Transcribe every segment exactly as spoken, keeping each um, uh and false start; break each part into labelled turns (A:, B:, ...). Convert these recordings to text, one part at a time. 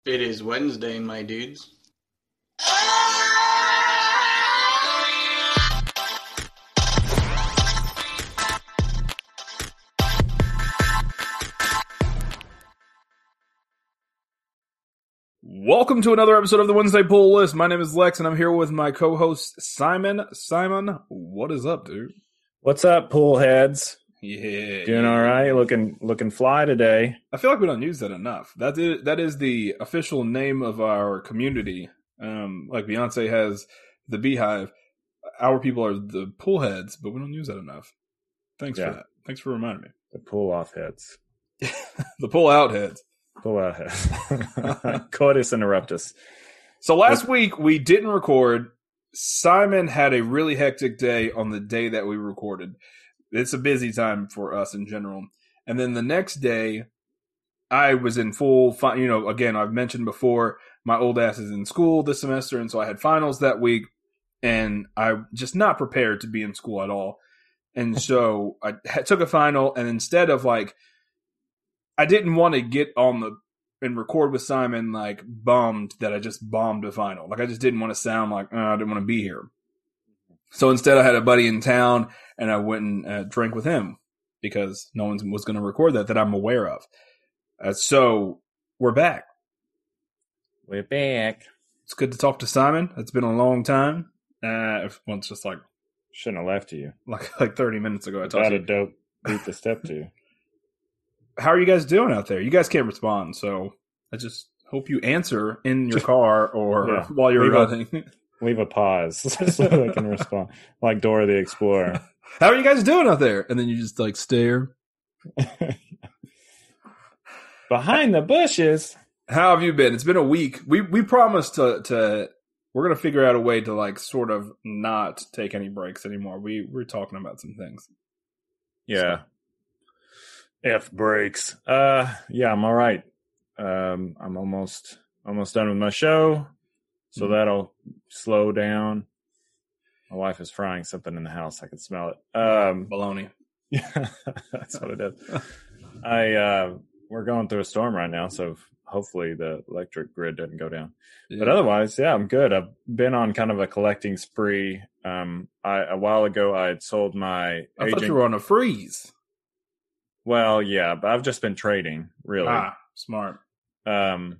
A: It is Wednesday, my dudes.
B: Welcome to another episode of the Wednesday Pull List. My name is Lex, and I'm here with my co-host Simon. Simon, what is up, dude?
C: What's up, pool heads?
B: Yeah,
C: Doing
B: yeah.
C: all right. Looking looking fly today.
B: I feel like we don't use that enough. That is that is the official name of our community. Um, like Beyonce has the Beehive. Our people are the pool heads, but we don't use that enough. Thanks
C: Yeah.
B: for that. Thanks for reminding me.
C: The pull off heads.
B: The pull out heads.
C: Pull out heads. Coitus interruptus.
B: So last week we didn't record. Simon had a really hectic day on the day that we recorded. It's a busy time for us in general. And then the next day, I was in full, fi- you know, again, I've mentioned before, my old ass is in school this semester, and so I had finals that week, and I'm just not prepared to be in school at all. And so I ha- took a final, and instead of like, I didn't want to get on the and record with Simon like bummed that I just bombed a final. Like I just didn't want to sound like oh, I didn't want to be here. So instead, I had a buddy in town, and I went and uh, drank with him because no one was going to record that that I'm aware of. Uh, so we're back.
C: We're back.
B: It's good to talk to Simon. It's been a long time. Uh, well, it's just like
C: Shouldn't have left you.
B: like like thirty minutes ago. I talked
C: Got
B: to
C: a
B: you.
C: dope beat to step to.
B: How are you guys doing out there? You guys can't respond, so I just hope you answer in your car or
C: Yeah.
B: while you're
C: Leave a-
B: running.
C: Leave a pause so they can respond. Like Dora the Explorer.
B: How are you guys doing out there? And then you just like stare.
C: Behind the bushes.
B: How have you been? It's been a week. We we promised to to we're gonna figure out a way to like sort of not take any breaks anymore. We we're talking about some things.
C: Yeah. F breaks. Uh yeah, I'm all right. Um I'm almost almost done with my show. So
B: Mhm.
C: that'll slow down. My wife is frying something in the house. I can smell it. Um
B: Baloney.
C: Yeah, that's what it is. I uh we're going through a storm right now, so hopefully the electric grid doesn't go down. But otherwise, yeah, I'm good. I've been on kind of a collecting spree. Um I a while ago I had sold my
B: I
C: agent.
B: thought you were on a freeze.
C: Well, yeah, but I've just been trading, really.
B: Ah, smart.
C: Um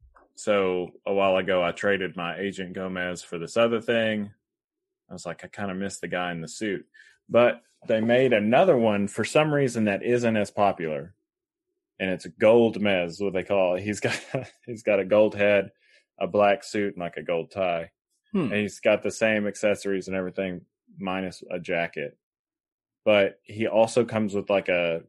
C: so a while ago I traded my Agent Gomez for this other thing. I was like, I kind of missed the guy in the suit. But they made another one for some reason that isn't as popular. And it's Gold Mez, what they call it. He's got he's got a gold head, a black suit, and like a gold tie.
B: Hmm.
C: And he's got the same accessories and everything, minus a jacket. But he also comes with like a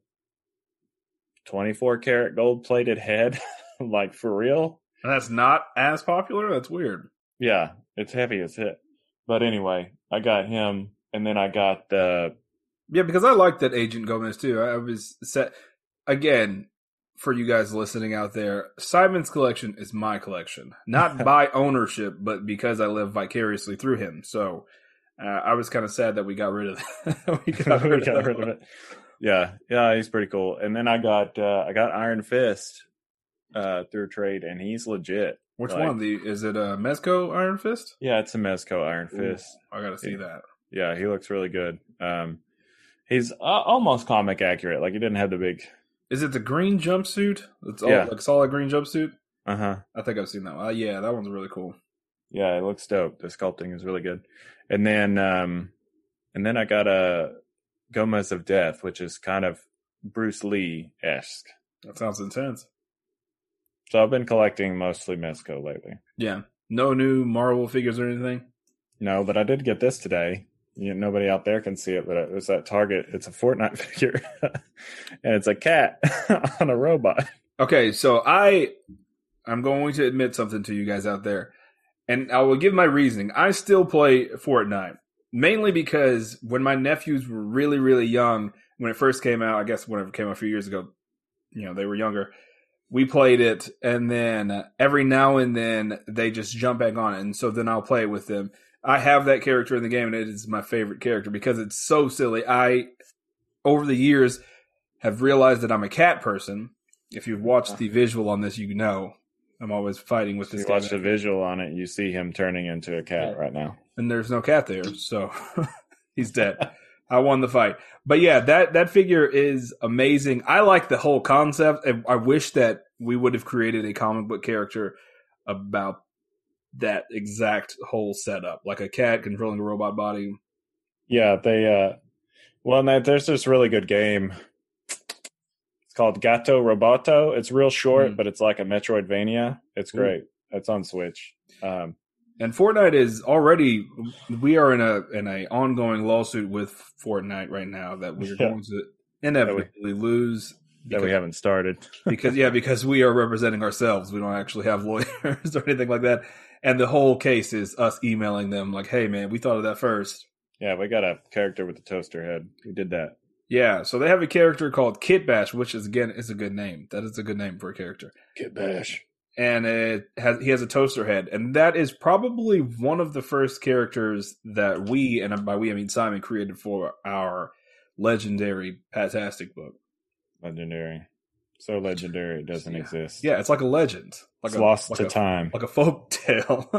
C: twenty-four karat gold plated head, like for real.
B: And that's not as popular? That's weird.
C: Yeah, it's heavy as hit. But anyway, I got him, and then I got the
B: Yeah, because I like that Agent Gomez too. I was set again for you guys listening out there. Simon's collection is my collection, not by ownership, but because I live vicariously through him. So uh, I was kind of sad that we got rid of that. we got, rid,
C: we got
B: of
C: rid of it. Yeah, yeah, he's pretty cool. And then I got uh, I got Iron Fist uh, through trade, and he's legit.
B: Which
C: Like-
B: one? The is it a Mezco Iron Fist?
C: Yeah, it's a Mezco Iron
B: Ooh,
C: Fist.
B: I gotta see
C: Yeah.
B: that.
C: Yeah, he looks really good. Um, he's uh, almost comic accurate. Like he didn't have the big.
B: Is it the green jumpsuit? It's all
C: Yeah.
B: like solid green jumpsuit.
C: Uh huh.
B: I think I've seen that one. Uh, yeah, that one's really cool.
C: Yeah, it looks dope. The sculpting is really good. And then, um, and then I got a Gomez of Death, which is kind of Bruce Lee esque.
B: That sounds intense.
C: So I've been collecting mostly Mezco lately.
B: Yeah. No new Marvel figures or anything?
C: No, but I did get this today. You know, nobody out there can see it, but it was at Target. It's a Fortnite figure, and it's a cat on a robot.
B: Okay, so I I'm going to admit something to you guys out there, and I will give my reasoning. I still play Fortnite, mainly because when my nephews were really, really young, when it first came out, I guess whenever it came out a few years ago, you know, they were younger, we played it, and then every now and then they just jump back on it, and so then I'll play it with them. I have that character in the game, and it is my favorite character because it's so silly. I, over the years, have realized that I'm a cat person. If you've watched the visual on this, you know I'm always fighting with
C: If
B: this
C: you
B: guy.
C: watch the visual on it, you see him turning into a cat
B: Yeah.
C: right now.
B: And there's no cat there, so he's dead. I won the fight. But yeah, that, that figure is amazing. I like the whole concept. I wish that we would have created a comic book character about that exact whole setup, like a cat controlling a robot body.
C: Yeah, they, uh, well, no, there's this really good game. It's called Gato Roboto. It's real short,
B: Mm.
C: but it's like a Metroidvania. It's
B: Ooh.
C: great. It's on Switch. Um,
B: And Fortnite is already, we are in a in a ongoing lawsuit with Fortnite right now that we're
C: Yeah.
B: going to inevitably lose.
C: that we haven't started.
B: because yeah, because we are representing ourselves. We don't actually have lawyers or anything like that. And the whole case is us emailing them like, "Hey, man, we thought of that first."
C: Yeah, we got a character with a toaster head. We did that.
B: Yeah, so they have a character called Kit Bash, which is again is a good name. That is a good name for a character.
C: Kit Bash.
B: And it has he has a toaster head, and that is probably one of the first characters that we, and by we I mean Simon, created for our legendary Patastic book.
C: Legendary. So legendary it doesn't
B: Yeah.
C: exist.
B: Yeah, it's like a legend, like
C: It's
B: a,
C: lost
B: like
C: to
B: a,
C: time.
B: like a folk tale.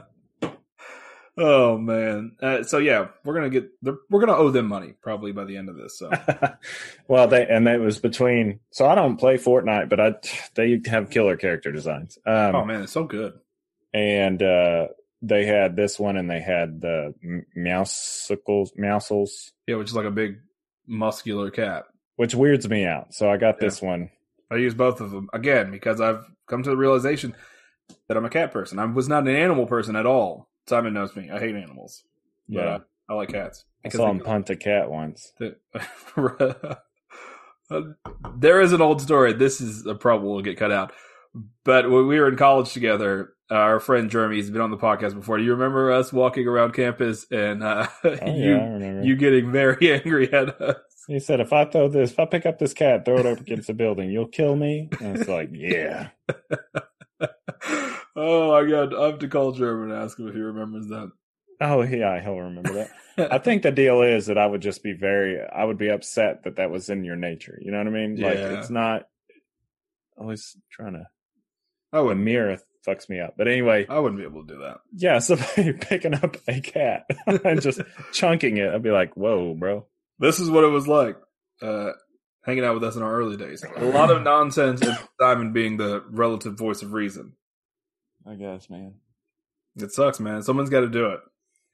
B: Oh man! Uh, so yeah, we're gonna get we're gonna owe them money probably by the end of this. So
C: Well, they and it was between. So I don't play Fortnite, but I they have killer character designs. Um,
B: oh man, it's so good.
C: And uh, they had this one, and they had the M- Meowsicles, Meowscles,
B: Yeah, which is like a big muscular cat.
C: which weirds me out. So I got
B: Yeah.
C: this one.
B: I use both of them again because I've come to the realization that I'm a cat person. I was not an animal person at all. Simon knows me. I hate animals. But
C: Yeah,
B: uh, I like cats.
C: I
B: Because
C: saw
B: they-
C: him punt a cat once.
B: There is an old story. This is a problem will get cut out. But when we were in college together, uh, our friend Jeremy has been on the podcast before. Do you remember us walking around campus and uh,
C: Oh
B: you
C: yeah, I remember.
B: you getting very angry at us?
C: He said, "If I throw this, if I pick up this cat, throw it up against the building, you'll kill me." And it's like, yeah.
B: Oh, I got. I have to call Jeremy and ask him if he remembers that.
C: Oh yeah, he'll remember that. I think the deal is that I would just be very, I would be upset that that was in your nature. You know what I mean? Like
B: Yeah.
C: it's not always trying to.
B: I
C: The
B: wouldn't.
C: mirror fucks me up. But anyway,
B: I wouldn't be able to do that.
C: yeah. Somebody picking up a cat and just chunking it, I'd be like, "Whoa, bro!"
B: This is what it was like uh, hanging out with us in our early days. A lot of nonsense, and Simon being the relative voice of reason.
C: I guess, man.
B: It sucks, man. Someone's got to do it.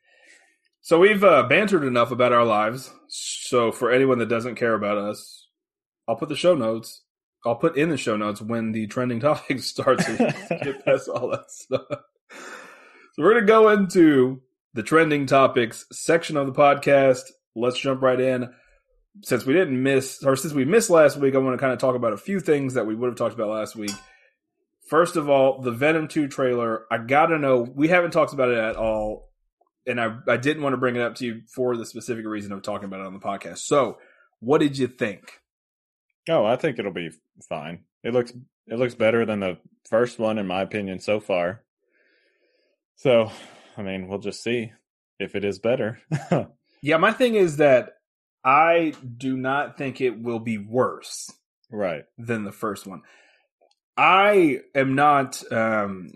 B: So we've uh, bantered enough about our lives. So for anyone that doesn't care about us, I'll put the show notes. I'll put in the show notes when the trending topic starts. So you can get past all that stuff. So we're going to go into the trending topics section of the podcast. Let's jump right in. Since we didn't miss, or since we missed last week, I want to kind of talk about a few things that we would have talked about last week. First of all, the Venom two trailer. I gotta know, we haven't talked about it at all, and I, I didn't want to bring it up to you for the specific reason of talking about it on the podcast. So, what did you think?
C: Oh, I think it'll be fine. It looks it looks better than the first one, in my opinion, so far. So, I mean, we'll just see if it is better.
B: Yeah, my thing is that I do not think it will be worse
C: Right.
B: than the first one. I am not, um,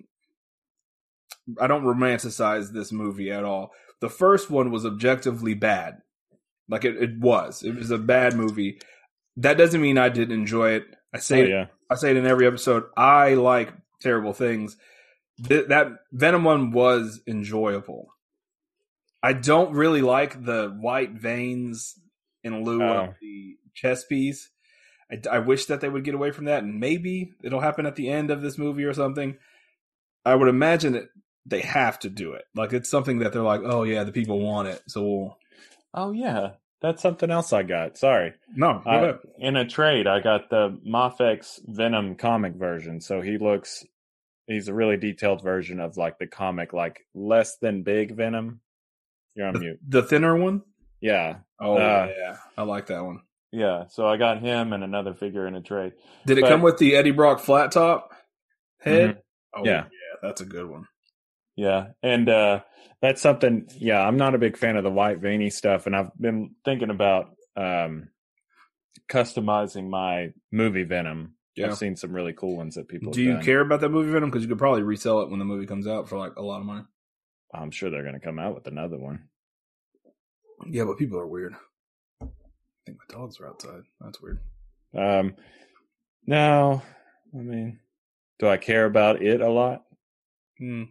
B: I don't romanticize this movie at all. The first one was objectively bad. Like it, it was. It was a bad movie. That doesn't mean I didn't enjoy it. I say
C: Oh,
B: it,
C: yeah.
B: I say it in every episode. I like terrible things. Th- that Venom one was enjoyable. I don't really like the white veins in lieu
C: Oh.
B: of the chest piece. I, I wish that they would get away from that, and maybe it'll happen at the end of this movie or something. I would imagine that they have to do it. Like it's something that they're like, oh yeah, the people want it, so we'll...
C: Oh, yeah. That's something else I got. Sorry.
B: no. Go
C: I,
B: ahead.
C: in a trade, I got the Mafex Venom comic version. So he looks, he's a really detailed version of like the comic, like less than big Venom. You're on
B: The,
C: mute.
B: the thinner one.
C: Yeah.
B: Oh
C: Uh,
B: yeah, I like that one.
C: Yeah. So I got him and another figure in a trade.
B: Did it
C: but-
B: come with the Eddie Brock flat top head? Oh
C: Yeah.
B: yeah, that's a good one.
C: Yeah. And uh, that's something, yeah, I'm not a big fan of the white veiny stuff. And I've been thinking about um, customizing my movie Venom
B: Yeah.
C: I've seen some really cool ones that people.
B: Do
C: have
B: you
C: done.
B: care about that movie Venom? Because you could probably resell it when the movie comes out for like a lot of money.
C: I'm sure they're going to come out with another one.
B: Yeah, but people are weird. I think my dogs are outside. That's weird.
C: Um, no, I mean, do I care about it a lot?
B: Hmm.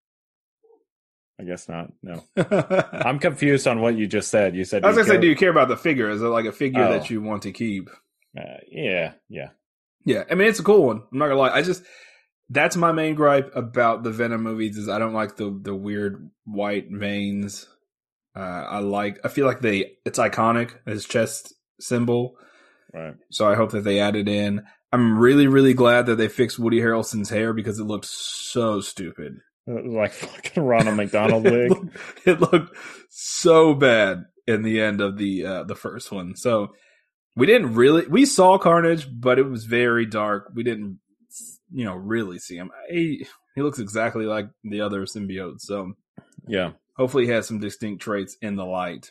C: I guess not. No,
B: I
C: I'm confused on what you just said. You said,
B: was
C: do you
B: gonna say,
C: care-
B: do you care about the figure? Is it like a figure
C: Oh.
B: that you want to keep?
C: Uh, yeah, yeah.
B: Yeah, I mean it's a cool one. I'm not gonna lie. I just that's my main gripe about the Venom movies is I don't like the the weird white veins. Uh, I like. I feel like they it's iconic his chest symbol.
C: Right.
B: So I hope that they add it in. I'm really really glad that they fixed Woody Harrelson's hair because it looked so stupid.
C: It was like fucking Ronald McDonald
B: it,
C: wig.
B: looked, it looked so bad in the end of the uh, the first one. So we didn't really we saw Carnage, but it was very dark. We didn't, you know, really see him. He he looks exactly like the other symbiotes. So
C: Yeah.
B: hopefully he has some distinct traits in the light.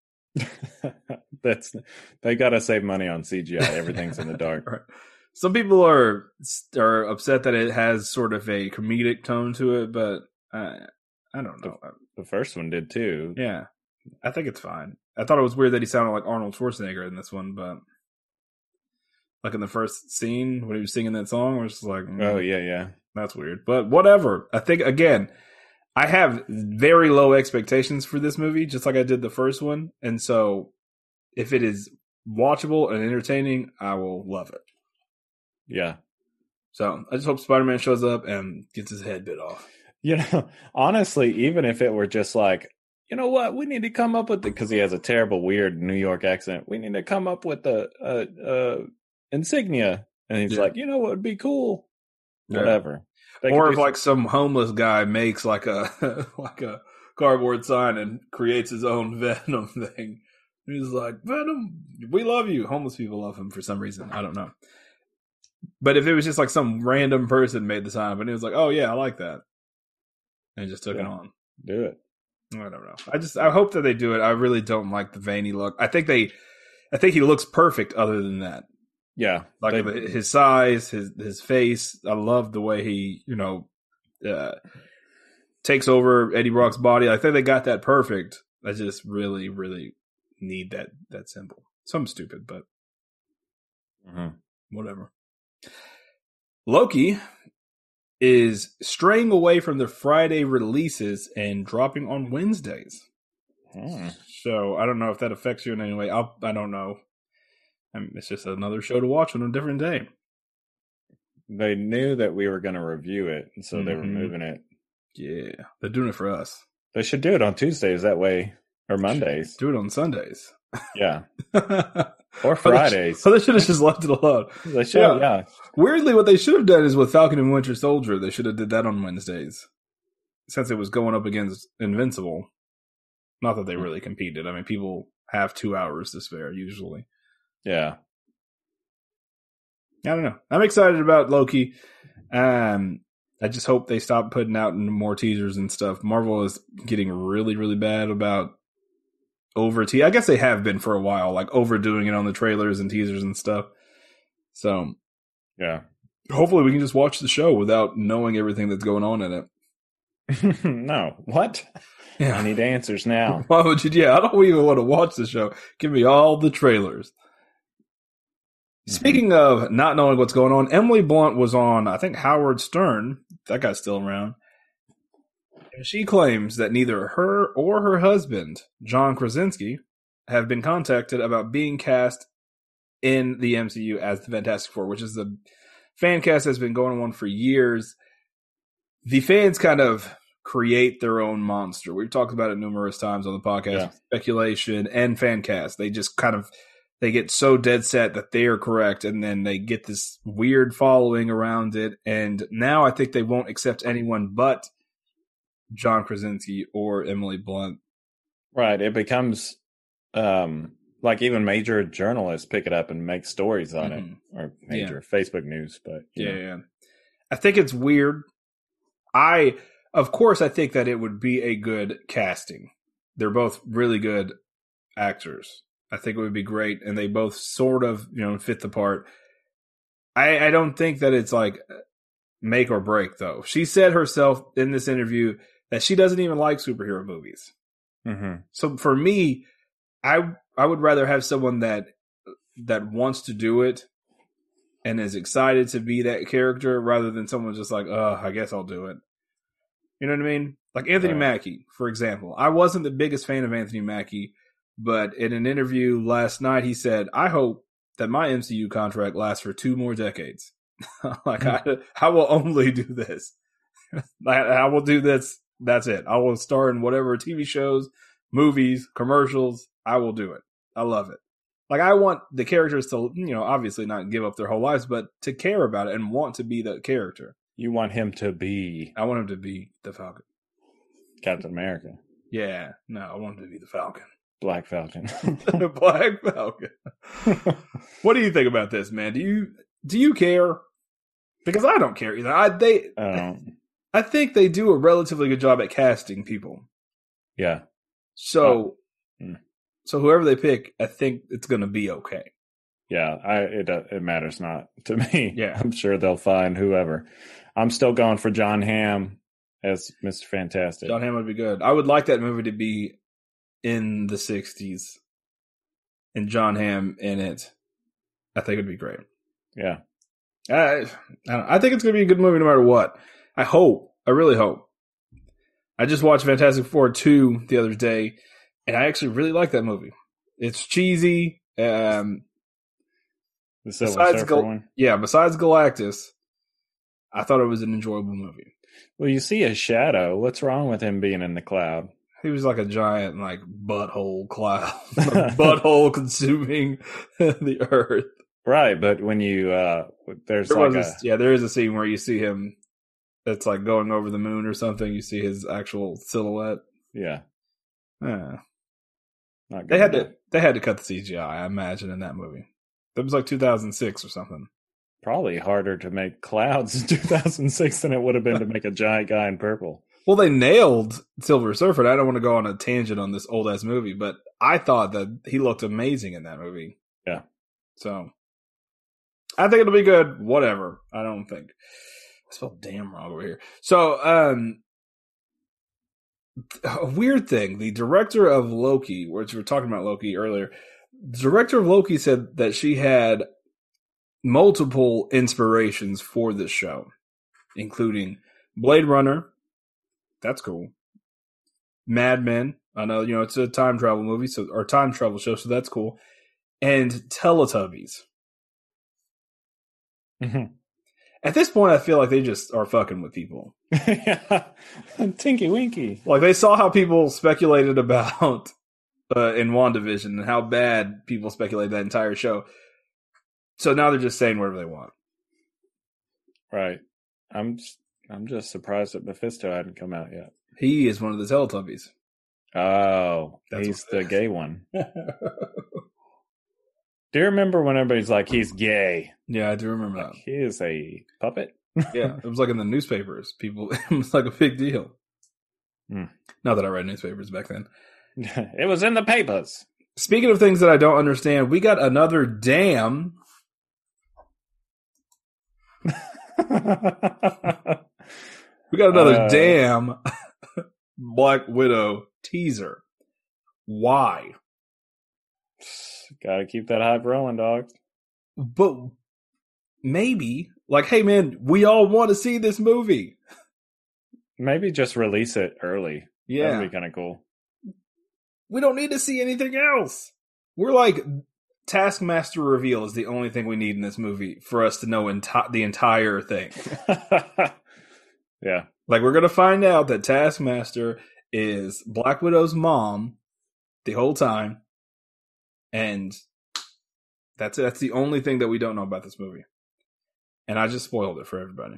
C: That's they got to save money on C G I. Everything's in the dark.
B: Right. Some people are are upset that it has sort of a comedic tone to it, but uh, I don't know.
C: The first one did too.
B: Yeah, I think it's fine. I thought it was weird that he sounded like Arnold Schwarzenegger in this one, but like in the first scene when he was singing that song, I was just like, mm,
C: Oh yeah, yeah.
B: that's weird. But whatever. I think again, I have very low expectations for this movie, just like I did the first one, and so if it is watchable and entertaining, I will love it.
C: Yeah.
B: So I just hope Spider-Man shows up and gets his head bit off.
C: You know, honestly, even if it were just like, you know what, we need to come up with the because he has a terrible, weird New York accent. We need to come up with the uh, uh, insignia, and he's
B: Yeah.
C: like, you know what would be cool,
B: Yeah.
C: whatever. They
B: Or
C: could
B: if
C: do
B: like some homeless guy makes like a like a cardboard sign and creates his own Venom thing. He's like, Venom, we love you. Homeless people love him for some reason. I don't know. But if it was just like some random person made the sign up and he was like, oh yeah, I like that. And just took
C: Yeah.
B: it on.
C: do it.
B: I don't know. I just I hope that they do it. I really don't like the veiny look. I think they I think he looks perfect other than that.
C: Yeah,
B: Like
C: they-
B: his size, his his face. I love the way he, you know, uh, takes over Eddie Brock's body. I think they got that perfect. I just really, really need that that symbol. Something stupid, but
C: Mhm.
B: whatever. Loki is straying away from the Friday releases and dropping on Wednesdays.
C: Hmm.
B: So I don't know if that affects you in any way. I'll, I don't know. I mean, it's just another show to watch on a different day.
C: They knew that we were going to review it, and so they were
B: Mhm.
C: moving it.
B: Yeah, they're doing it for us.
C: They should do it on Tuesdays that way, or Mondays.
B: Do it on Sundays.
C: Yeah,
B: or
C: or Fridays.
B: So they should have just left it alone.
C: They should.
B: Yeah.
C: Yeah.
B: Weirdly, what they should have done is with Falcon and Winter Soldier, they should have did that on Wednesdays, since it was going up against Invincible. Not that they really competed. I mean, people have two hours to spare usually.
C: Yeah.
B: I don't know. I'm excited about Loki. Um, I just hope they stop putting out more teasers and stuff. Marvel is getting really, really bad about over te- I guess they have been for a while, like overdoing it on the trailers and teasers and stuff. So
C: Yeah.
B: hopefully we can just watch the show without knowing everything that's going on in it.
C: No. What? I need answers now.
B: Why would you? Yeah, I don't even want to watch the show. Give me all the trailers. Speaking of not knowing what's going on, Emily Blunt was on, I think, Howard Stern. That guy's still around. And she claims that neither her or her husband, John Krasinski, have been contacted about being cast in the M C U as the Fantastic Four, which is the fan cast that's been going on for years. The fans kind of create their own monster. We've talked about it numerous times on the podcast.
C: Yeah.
B: Speculation and fan cast. They just kind of they get so dead set that they are correct, and then they get this weird following around it. And now I think they won't accept anyone but John Krasinski or Emily Blunt.
C: Right. It becomes um, like even major journalists pick it up and make stories on
B: Mhm.
C: it, or major Facebook news. But you
B: Yeah,
C: know.
B: yeah. I think it's weird. I, of course, I think that it would be a good casting. They're both really good actors. I think it would be great, and they both sort of, you know, fit the part. I, I don't think that it's like make or break, though. She said herself in this interview that she doesn't even like superhero movies.
C: Mm-hmm.
B: So for me, I I would rather have someone that that wants to do it and is excited to be that character rather than someone just like, oh, I guess I'll do it. You know what I mean? Like Anthony
C: Right.
B: Mackie, for example. I wasn't the biggest fan of Anthony Mackie, but in an interview last night, he said, I hope that my M C U contract lasts for two more decades. Like, I, I will only do this. I, I will do this. That's it. I will star in whatever T V shows, movies, commercials. I will do it. I love it. Like, I want the characters to, you know, obviously not give up their whole lives, but to care about it and want to be the character.
C: You want him to be
B: I want him to be the Falcon.
C: Captain America,
B: Yeah. No, I want him to be the Falcon.
C: Black Falcon.
B: The Black Falcon. What do you think about this, man? Do you do you care? Because I don't care either. I they
C: um,
B: I think they do a relatively good job at casting people.
C: yeah.
B: So
C: Oh. Mm.
B: so whoever they pick, I think it's going to be okay.
C: Yeah, I it uh, it matters not to me.
B: Yeah.
C: I'm sure they'll find whoever. I'm still going for John Hamm as Mister Fantastic.
B: John Hamm would be good. I would like that movie to be in the sixties and John Hamm in it. I think it'd be great.
C: Yeah.
B: I, I, don't know. I think it's going to be a good movie no matter what. I hope. I really hope. I just watched Fantastic Four two the other day, and I actually really like that movie. It's cheesy. Um,
C: The Silver
B: besides
C: Surfer
B: Gal-
C: one.
B: yeah, besides Galactus, I thought it was an enjoyable movie.
C: Well, you see his shadow. What's wrong with him being in the cloud?
B: He was like a giant, like, butthole cloud. Butthole consuming the earth.
C: Right, but when you uh there's
B: There
C: like
B: was
C: a
B: a, yeah, there is a scene where you see him that's like going over the moon or something. You see his actual silhouette.
C: yeah,
B: Yeah.
C: not good
B: They had
C: enough.
B: to they had to cut the C G I, I imagine, in that movie. That was like two thousand six or something.
C: Probably harder to make clouds in two thousand six than it would have been to make a giant guy in purple.
B: Well, they nailed Silver Surfer. I don't want to go on a tangent on this old ass movie, but I thought that he looked amazing in that movie.
C: Yeah.
B: So I think it'll be good. Whatever. I don't think. I spelled damn wrong over here. So, um, a weird thing. The director of Loki, which we were talking about Loki earlier, the director of Loki said that she had multiple inspirations for this show, including Blade Runner. That's cool. Mad Men. I know, you know, it's a time travel movie, so or time travel show, so that's cool. And Teletubbies.
C: Mhm.
B: At this point, I feel like they just are fucking with people.
C: Yeah. Tinky Winky.
B: Like, they saw how people speculated about uh, in WandaVision and how bad people speculated that entire show. So now they're just saying whatever they want.
C: Right. I'm just, I'm just surprised that Mephisto hadn't come out yet.
B: He is one of the Teletubbies.
C: Oh,
B: That's
C: he's
B: what
C: the
B: it is.
C: gay one. Do you remember when everybody's like, he's gay?
B: Yeah, I do remember
C: Like,
B: that.
C: he is a puppet?
B: Yeah, it was like in the newspapers. People, it was like a big deal.
C: Hmm.
B: Not that I read newspapers back then.
C: It was in the papers.
B: Speaking of things that I don't understand, we got another damn. We got another
C: Uh,
B: damn Black Widow teaser. Why?
C: Gotta keep that hype rolling, dog.
B: But maybe, like, hey man, we all want to see this movie.
C: Maybe just release it early.
B: Yeah.
C: That'd be kind of cool.
B: We don't need to see anything else. We're like, Taskmaster reveal is the only thing we need in this movie for us to know enti- the entire thing.
C: Yeah.
B: Like, we're going to find out that Taskmaster is Black Widow's mom the whole time. And that's it. That's the only thing that we don't know about this movie. And I just spoiled it for everybody.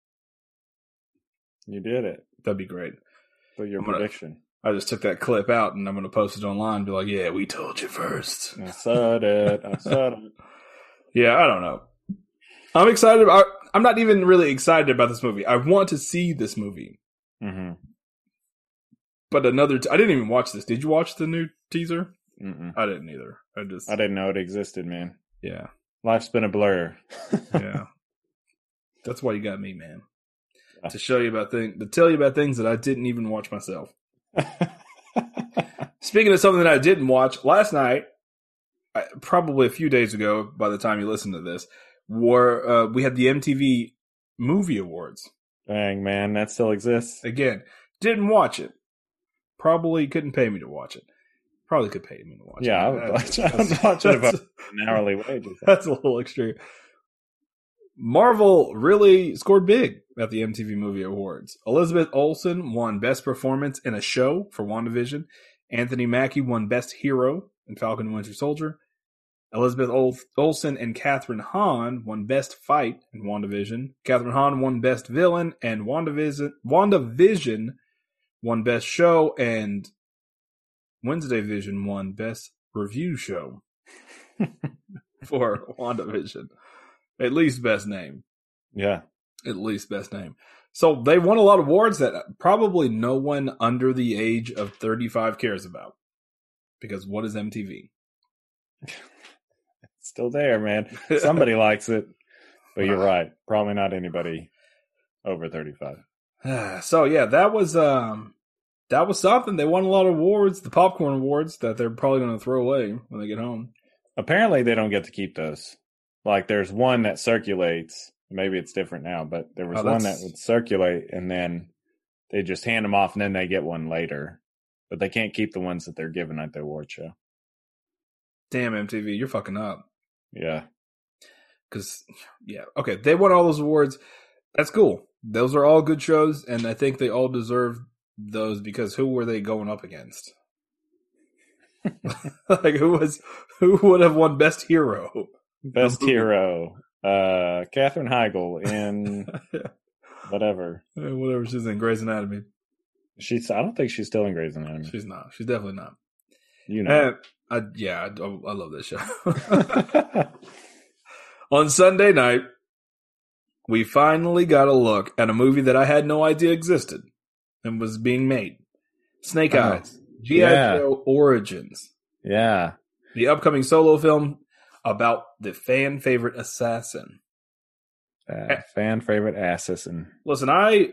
C: You did it.
B: That'd be great.
C: For your
B: I'm gonna-
C: prediction.
B: I just took that clip out and I'm going to post it online and be like, yeah, we told you first.
C: I said it. I said it.
B: Yeah, I don't know. I'm excited. About, I'm not even really excited about this movie. I want to see this movie.
C: Mm-hmm.
B: But another, t- I didn't even watch this. Did you watch the new teaser?
C: Mm-mm.
B: I didn't either. I just,
C: I didn't know it existed, man.
B: yeah.
C: Life's been a blur.
B: Yeah. That's why you got me, man. Yeah. To show you about things, to tell you about things that I didn't even watch myself. Speaking of something that I didn't watch, last night, I, probably a few days ago, by the time you listen to this, were uh, we had the M T V Movie Awards.
C: Dang, man, that still exists.
B: Again, didn't watch it. Probably couldn't pay me to watch it. Probably could pay me to watch
C: yeah,
B: it.
C: I would watch, I would watch it about an hourly wage.
B: That's a little extreme. Marvel really scored big at the M T V Movie Awards. Elizabeth Olsen won Best Performance in a Show for WandaVision. Anthony Mackie won Best Hero in Falcon and Winter Soldier. Elizabeth Ol- Olsen and Catherine Hahn won Best Fight in WandaVision. Catherine Hahn won Best Villain, and WandaVision, WandaVision won Best Show, and Wednesday Vision won Best Review Show for WandaVision. At least Best Name.
C: Yeah.
B: At least Best Name. So they won a lot of awards that probably no one under the age of thirty-five cares about. Because what is M T V?
C: It's still there, man. Somebody likes it. But you're right. Probably not anybody over thirty-five.
B: So yeah, that was um that was something. They won a lot of awards, the popcorn awards that they're probably going to throw away when they get home.
C: Apparently they don't get to keep those. Like there's one that circulates. Maybe it's different now, but there was oh, one that would circulate and then they just hand them off and then they get one later. But they can't keep the ones that they're given at the award show.
B: Damn, M T V, you're fucking up.
C: Yeah.
B: Because, yeah, okay, they won all those awards. That's cool. Those are all good shows, and I think they all deserve those because who were they going up against? Like, who was who would have won Best Hero?
C: Best Hero. Uh, Katherine Heigl in whatever.
B: Whatever she's in, Grey's Anatomy.
C: She's. I don't think she's still in Grey's Anatomy.
B: She's not. She's definitely not.
C: You know.
B: And I, yeah, I, I love this show. On Sunday night, we finally got a look at a movie that I had no idea existed and was being made. Snake
C: oh,
B: Eyes. G I.
C: yeah.
B: Joe Origins.
C: Yeah.
B: The upcoming solo film about the fan favorite assassin.
C: Uh, fan favorite assassin.
B: Listen, I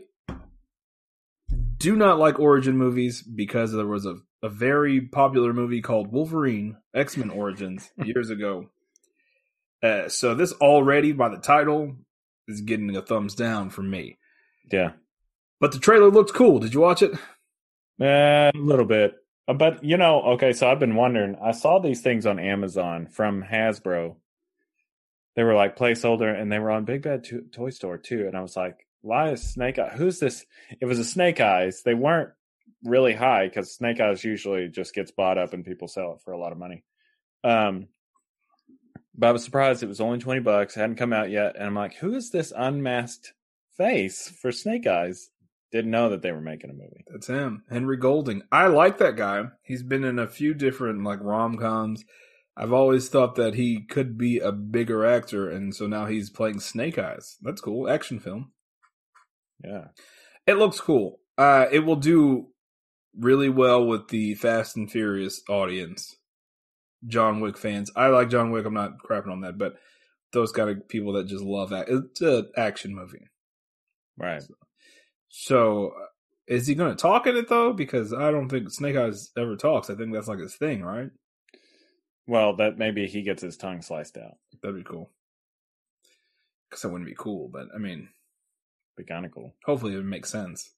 B: do not like origin movies because there was a, a very popular movie called Wolverine, X-Men Origins, years ago. Uh, so this already, by the title, is getting a thumbs down from me.
C: Yeah.
B: But the trailer looked cool. Did you watch it?
C: Uh, a little bit. But, you know, okay, so I've been wondering. I saw these things on Amazon from Hasbro. They were like placeholder, and they were on Big Bad to- Toy Store, too. And I was like, why is Snake Eyes? Who's this? It was a Snake Eyes. They weren't really high because Snake Eyes usually just gets bought up and people sell it for a lot of money. Um, but I was surprised it was only twenty bucks. Hadn't come out yet. And I'm like, who is this unmasked face for Snake Eyes? Didn't know that they were making a movie.
B: That's him, Henry Golding. I like that guy. He's been in a few different like rom-coms. I've always thought that he could be a bigger actor, and so now he's playing Snake Eyes. That's cool. Action film.
C: Yeah.
B: It looks cool. Uh, it will do really well with the Fast and Furious audience. John Wick fans. I like John Wick. I'm not crapping on that, but those kind of people that just love that. It's an action movie.
C: Right.
B: So, so is he going to talk in it, though? Because I don't think Snake Eyes ever talks. I think that's like his thing, right?
C: Well, that maybe he gets his tongue sliced out.
B: That'd be cool. Because that wouldn't be cool, but I mean...
C: Be kind of cool.
B: Hopefully it would make sense.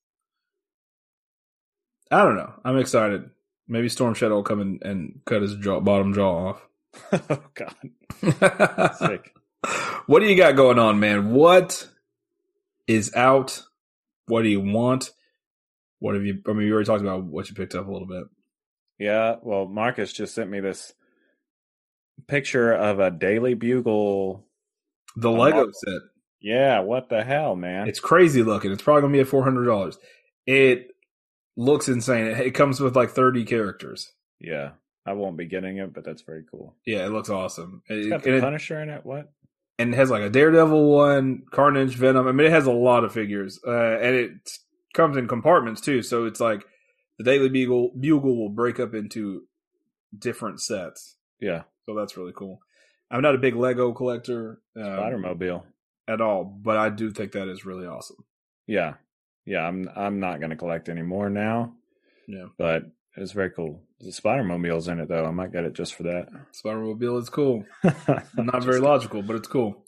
B: I don't know. I'm excited. Maybe Storm Shadow will come in and cut his jaw, bottom jaw off.
C: Oh, God. Sick.
B: What do you got going on, man? What is out? What do you want? What have you... I mean, you already talked about what you picked up a little bit.
C: Yeah, well, Marcus just sent me this picture of a Daily Bugle.
B: The Lego Marvel set.
C: Yeah, what the hell, man?
B: It's crazy looking. It's probably going to be at four hundred dollars. It looks insane. It, it comes with like thirty characters.
C: Yeah, I won't be getting it, but that's very cool.
B: Yeah, it looks awesome.
C: It's
B: it,
C: got the Punisher it, in it, what?
B: And it has like a Daredevil one, Carnage, Venom. I mean, it has a lot of figures. Uh, and it comes in compartments too. So it's like the Daily Bugle, Bugle will break up into different sets.
C: Yeah.
B: So that's really cool. I'm not a big Lego collector um,
C: Spider-Mobile
B: at all, but I do think that is really awesome.
C: Yeah, yeah. I'm I'm not going to collect any more now.
B: Yeah,
C: but it was very cool. The Spider-Mobile's in it though. I might get it just for that.
B: Spider-Mobile is cool. Not very logical, but it's cool.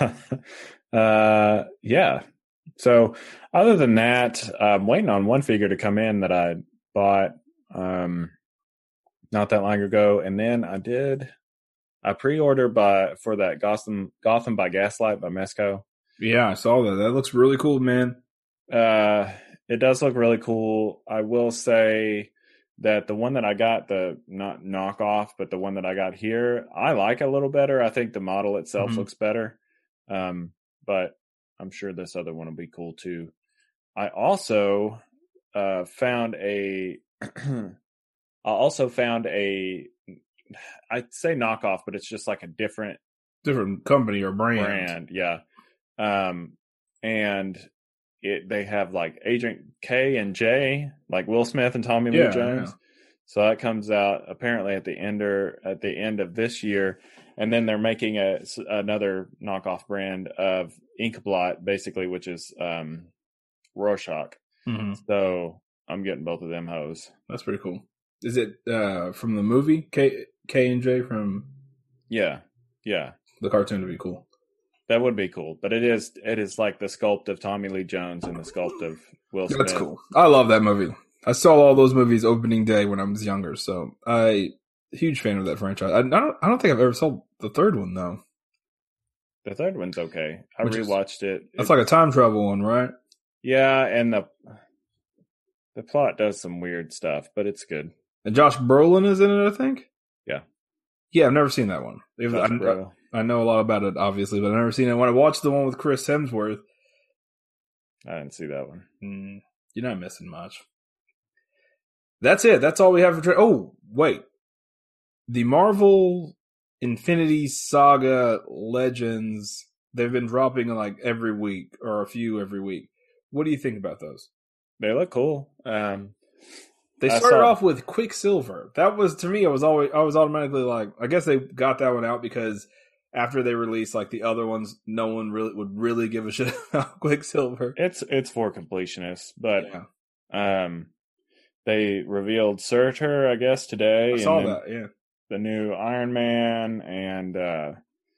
C: uh, yeah. So other than that, I'm waiting on one figure to come in that I bought um, not that long ago, and then I did I pre-ordered by for that Gotham Gotham by Gaslight by Mezco.
B: Yeah, I saw that. That looks really cool, man.
C: Uh, it does look really cool. I will say that the one that I got, the not knockoff, but the one that I got here, I like a little better. I think the model itself mm-hmm. looks better. Um, but I'm sure this other one will be cool too. I also uh, found a. I also found a. I'd say knockoff, but it's just like a different,
B: different company or brand.
C: Brand, yeah. Um, and it they have like Agent K and J, like Will Smith and Tommy Lee
B: yeah,
C: Jones.
B: Yeah.
C: So that comes out apparently at the end or at the end of this year, and then they're making a another knockoff brand of Inkblot, basically, which is um, Rorschach.
B: Mm-hmm.
C: So I'm getting both of them hoes.
B: That's pretty cool. Is it uh, from the movie K K and J from?
C: Yeah, yeah.
B: The cartoon would be cool.
C: That would be cool, but it is it is like the sculpt of Tommy Lee Jones and the sculpt of Will Smith.
B: That's cool. I love that movie. I saw all those movies opening day when I was younger, so I huge fan of that franchise. I, I don't I don't think I've ever saw the third one though.
C: The third one's okay. I
B: Which
C: rewatched
B: is,
C: it.
B: That's like a time travel one, right?
C: Yeah, and the the plot does some weird stuff, but it's good.
B: And Josh Brolin is in it, I think.
C: Yeah,
B: yeah. I've never seen that one. It was, I, I know a lot about it, obviously, but I've never seen it. When I watched the one with Chris Hemsworth,
C: I didn't see that one.
B: Mm, you're not missing much. That's it. That's all we have for. Tra- oh, wait. The Marvel Infinity Saga Legends, they've been dropping like every week or a few every week. What do you think about those?
C: They look cool. Um,
B: they started saw- off with Quicksilver. That was, to me, I was always, I was automatically like, I guess they got that one out because after they released like the other ones, no one really would really give a shit about Quicksilver.
C: It's, it's for completionists, but, yeah. um, they revealed Surtur, I guess, today.
B: I saw that, yeah.
C: The new Iron Man and uh,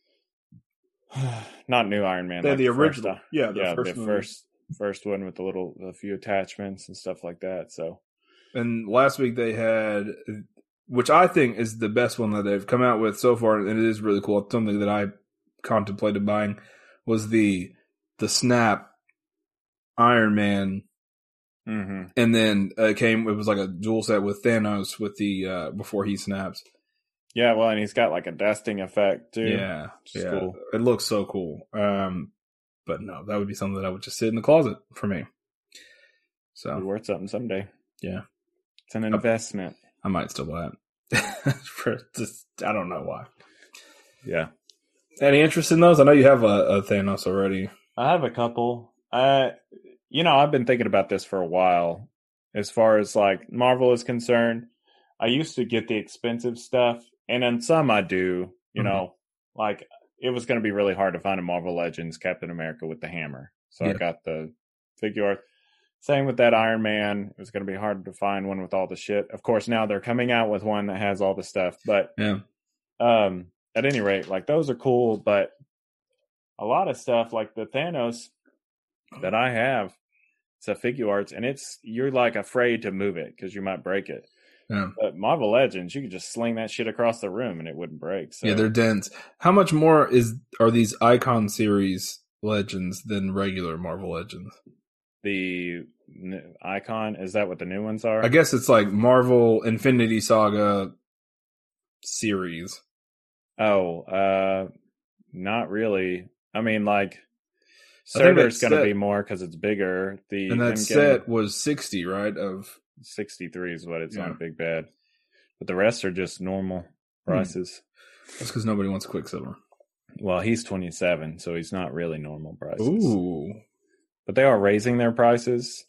C: not new Iron Man.
B: They're
C: like
B: the,
C: the
B: original,
C: first,
B: yeah, the
C: yeah,
B: first
C: the
B: movie.
C: first first one with the little a few attachments and stuff like that. So,
B: and last week they had, which I think is the best one that they've come out with so far, and it is really cool. It's something that I contemplated buying was the the Snap Iron Man.
C: Mm-hmm.
B: And then it uh, came. It was like a dual set with Thanos with the uh, before he snaps.
C: Yeah, well, and he's got like a dusting effect too.
B: Yeah, yeah,
C: cool.
B: It looks so cool. Um, but no, that would be something that I would just sit in the closet for me. So
C: it'd be worth something someday.
B: Yeah,
C: it's an investment.
B: I, I might still buy it. for just, I don't know why.
C: Yeah.
B: Any interest in those? I know you have a, a Thanos already.
C: I have a couple. I. You know, I've been thinking about this for a while as far as like Marvel is concerned. I used to get the expensive stuff, and on some I do, you mm-hmm. know, like it was going to be really hard to find a Marvel Legends Captain America with the hammer. So yeah. I got the figure art. Same with that Iron Man. It was going to be hard to find one with all the shit. Of course, now they're coming out with one that has all the stuff. But
B: yeah.
C: um, at any rate, like those are cool, but a lot of stuff like the Thanos that I have, it's a figure arts, and it's you're like afraid to move it because you might break it.
B: Yeah.
C: But Marvel Legends, you could just sling that shit across the room and it wouldn't break. So.
B: Yeah, they're dense. How much more is are these Icon series Legends than regular Marvel Legends?
C: The Icon, is that what the new ones are?
B: I guess it's like Marvel Infinity Saga series.
C: Oh, uh, not really. I mean, like. Surtur's going to be more because it's bigger. The
B: and that set was sixty, right? Of
C: sixty-three is what it's
B: yeah.
C: on Big Bad, but the rest are just normal prices.
B: Hmm. That's because nobody wants Quicksilver.
C: Well, he's twenty-seven, so he's not really normal prices.
B: Ooh,
C: but they are raising their prices.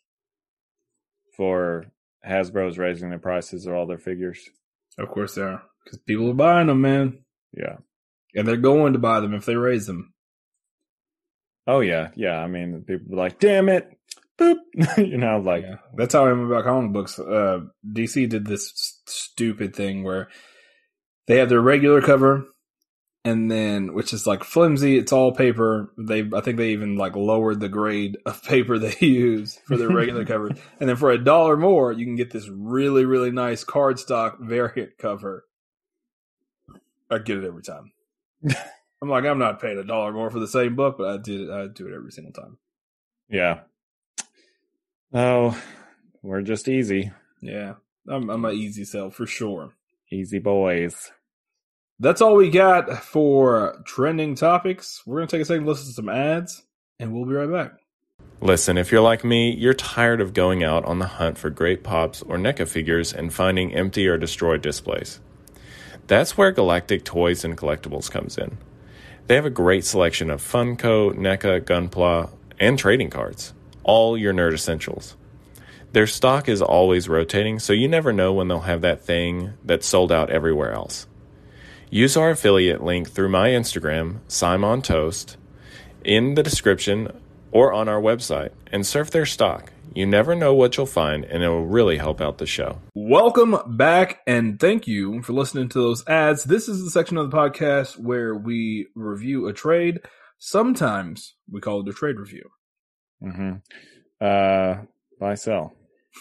C: For Hasbro's raising their prices of all their figures.
B: Of course they are, because people are buying them, man.
C: Yeah.
B: And they're going to buy them if they raise them.
C: Oh, yeah. Yeah. I mean, people are like, damn it. Boop. you know, like.
B: Yeah. That's how I am about comic books. Uh, D C did this stupid thing where they have their regular cover, and then, which is like flimsy, it's all paper. They, I think they even like lowered the grade of paper they use for their regular cover. And then for a dollar more, you can get this really, really nice cardstock variant cover. I get it every time. I'm like, I'm not paying a dollar more for the same book, but I did it. I do it every single time.
C: Yeah. Oh, we're just easy.
B: Yeah. I'm, I'm an easy sell for sure.
C: Easy boys.
B: That's all we got for trending topics. We're going to take a second to listen to some ads, and we'll be right back.
D: Listen, if you're like me, you're tired of going out on the hunt for great pops or NECA figures and finding empty or destroyed displays. That's where Galactic Toys and Collectibles comes in. They have a great selection of Funko, NECA, Gunpla, and trading cards. All your nerd essentials. Their stock is always rotating, so you never know when they'll have that thing that's sold out everywhere else. Use our affiliate link through my Instagram, Simon Toast, in the description or on our website, and surf their stock. You never know what you'll find, and it will really help out the show.
B: Welcome back, and thank you for listening to those ads. This is the section of the podcast where we review a trade. Sometimes we call it a trade review.
C: Mm-hmm. Uh, buy, sell.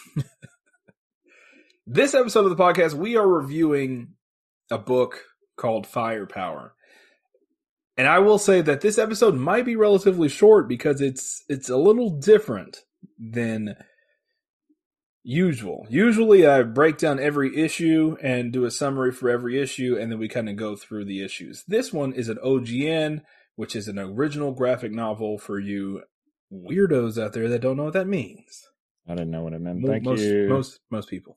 B: This episode of the podcast, we are reviewing a book called Firepower. And I will say that this episode might be relatively short because it's it's a little different than usual. Usually I break down every issue and do a summary for every issue, and then we kind of go through the issues. This one is an O G N, which is an original graphic novel for you weirdos out there that don't know what that means.
C: I didn't know what it meant. Thank
B: most,
C: you.
B: Most most people.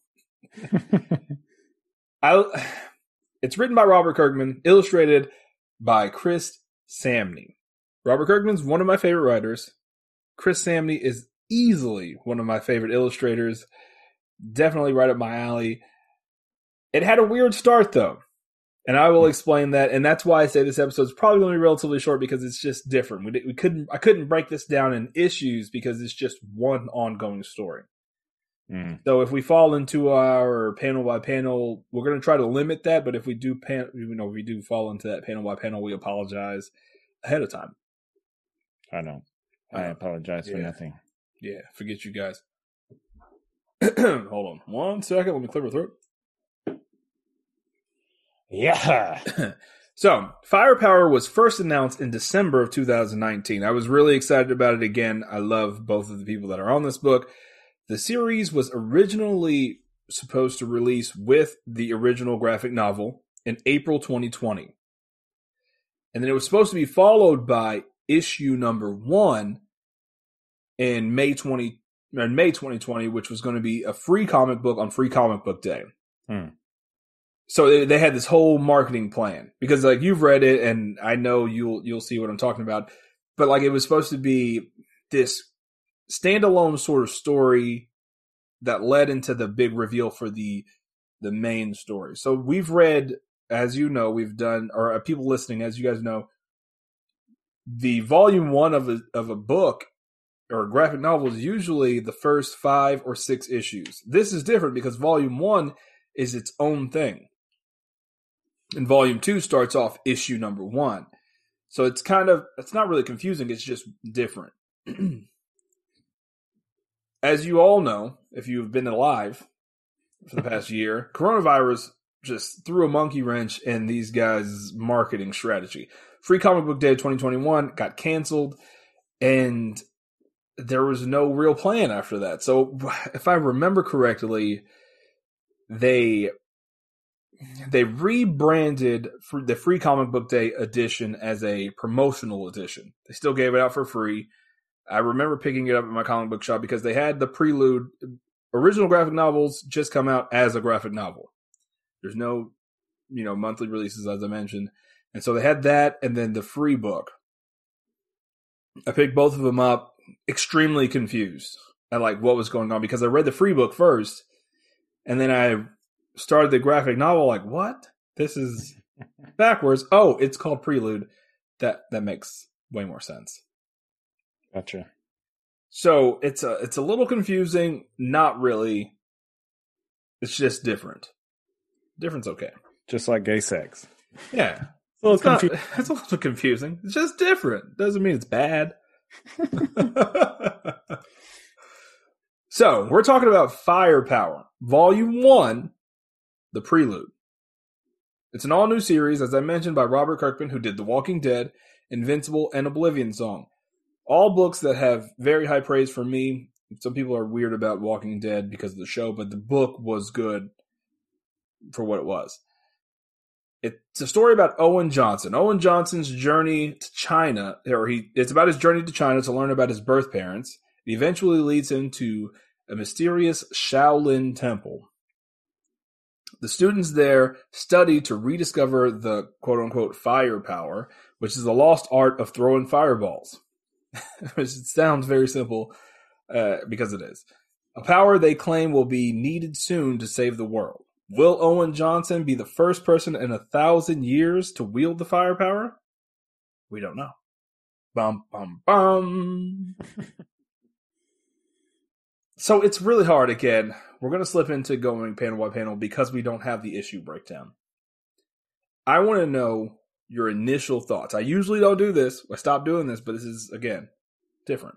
B: I, it's written by Robert Kirkman, illustrated by Chris Samney. Robert Kirkman's one of my favorite writers. Chris Samney is easily one of my favorite illustrators. Definitely right up my alley. It had a weird start, though. And I will explain that. And that's why I say this episode is probably going to be relatively short, because it's just different. We, we couldn't, I couldn't break this down in issues because it's just one ongoing story.
C: Mm.
B: So if we fall into our panel by panel, we're going to try to limit that. But if we do, pan, you know, if we do fall into that panel by panel, we apologize ahead of time.
C: I know. I apologize
B: yeah.
C: for nothing.
B: Yeah, forget you guys. Hold on one second. Let me clear my throat.
C: Yeah.
B: So, Firepower was first announced in December of two thousand nineteen. I was really excited about it again. I love both of the people that are on this book. The series was originally supposed to release with the original graphic novel in April twenty twenty. And then it was supposed to be followed by issue number one in May twenty in May twenty twenty, which was going to be a free comic book on Free Comic Book Day.
C: Hmm.
B: So they, they had this whole marketing plan, because like you've read it and I know you'll you'll see what I'm talking about. But like it was supposed to be this standalone sort of story that led into the big reveal for the the main story. So we've read, as you know, we've done, or people listening, as you guys know, the volume one of a of a book or a graphic novel is usually the first five or six issues. This is different because volume one is its own thing. And volume two starts off issue number one. So it's kind of, it's not really confusing. It's just different. As you all know, if you've been alive for the past year, coronavirus just threw a monkey wrench in these guys' marketing strategy. Free Comic Book Day twenty twenty-one got canceled, and there was no real plan after that. So if I remember correctly, they they rebranded the Free Comic Book Day edition as a promotional edition. They still gave it out for free. I remember picking it up at my comic book shop because they had the prelude. Original graphic novels just come out as a graphic novel. There's no, you know, monthly releases, as I mentioned. And so they had that and then the free book. I picked both of them up, extremely confused at like what was going on, because I read the free book first and then I started the graphic novel like, what? This is backwards. Oh, it's called Prelude. That that makes way more sense.
C: Gotcha.
B: So it's a it's a little confusing. Not really. It's just different. Different's okay.
C: Just like gay sex.
B: Yeah.
C: It's a little
B: It's, not,
C: confusing.
B: it's a little confusing. It's just different. Doesn't mean it's bad. So, we're talking about Firepower, Volume one, The Prelude. It's an all-new series, as I mentioned, by Robert Kirkman, who did The Walking Dead, Invincible, and Oblivion Song. All books that have very high praise from me. Some people are weird about Walking Dead because of the show, but the book was good for what it was. It's a story about Owen Johnson. Owen Johnson's journey to China, or he, it's about his journey to China to learn about his birth parents. It eventually leads him to a mysterious Shaolin temple. The students there study to rediscover the quote-unquote firepower, which is the lost art of throwing fireballs. Which sounds very simple, uh, because it is. A power they claim will be needed soon to save the world. Will Owen Johnson be the first person in a thousand years to wield the firepower? We don't know. Bum, bum, bum. So it's really hard again. We're going to slip into going panel by panel because we don't have the issue breakdown. I want to know your initial thoughts. I usually don't do this. I stopped doing this, but this is, again, different.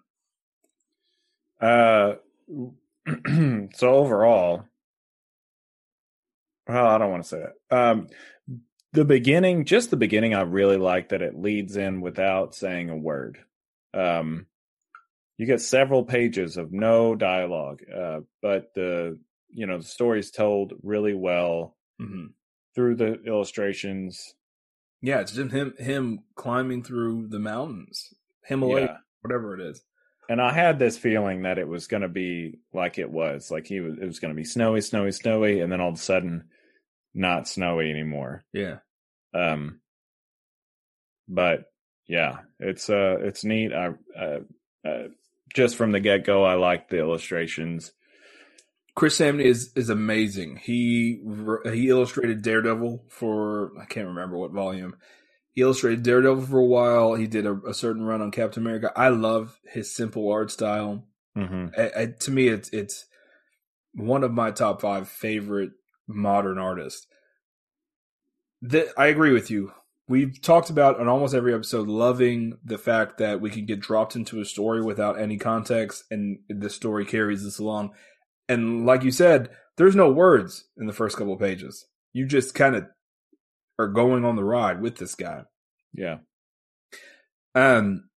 C: Uh, so overall, well, I don't want to say that. Um, the beginning, just the beginning, I really like that it leads in without saying a word. Um, you get several pages of no dialogue, uh, but the you know the story's told really well
B: Mm-hmm.
C: through the illustrations.
B: Yeah, it's just him him climbing through the mountains, Himalaya,
C: Yeah.
B: whatever it is.
C: And I had this feeling that it was going to be like it was, like he was. It was going to be snowy, snowy, snowy, and then all of a sudden, not snowy anymore.
B: Yeah.
C: Um, but yeah, it's uh, it's neat. I uh, uh, just from the get go, I like the illustrations.
B: Chris Samney is is amazing. He he illustrated Daredevil for I can't remember what volume. He illustrated Daredevil for a while. He did a, a certain run on Captain America. I love his simple art style.
C: Mm-hmm.
B: I, I, to me, it's it's one of my top five favorite modern artists. The, I agree with you. We've talked about on almost every episode loving the fact that we can get dropped into a story without any context, and the story carries us along. And like you said, there's no words in the first couple of pages. You just kind of are going on the ride with this guy.
C: Yeah.
B: Um.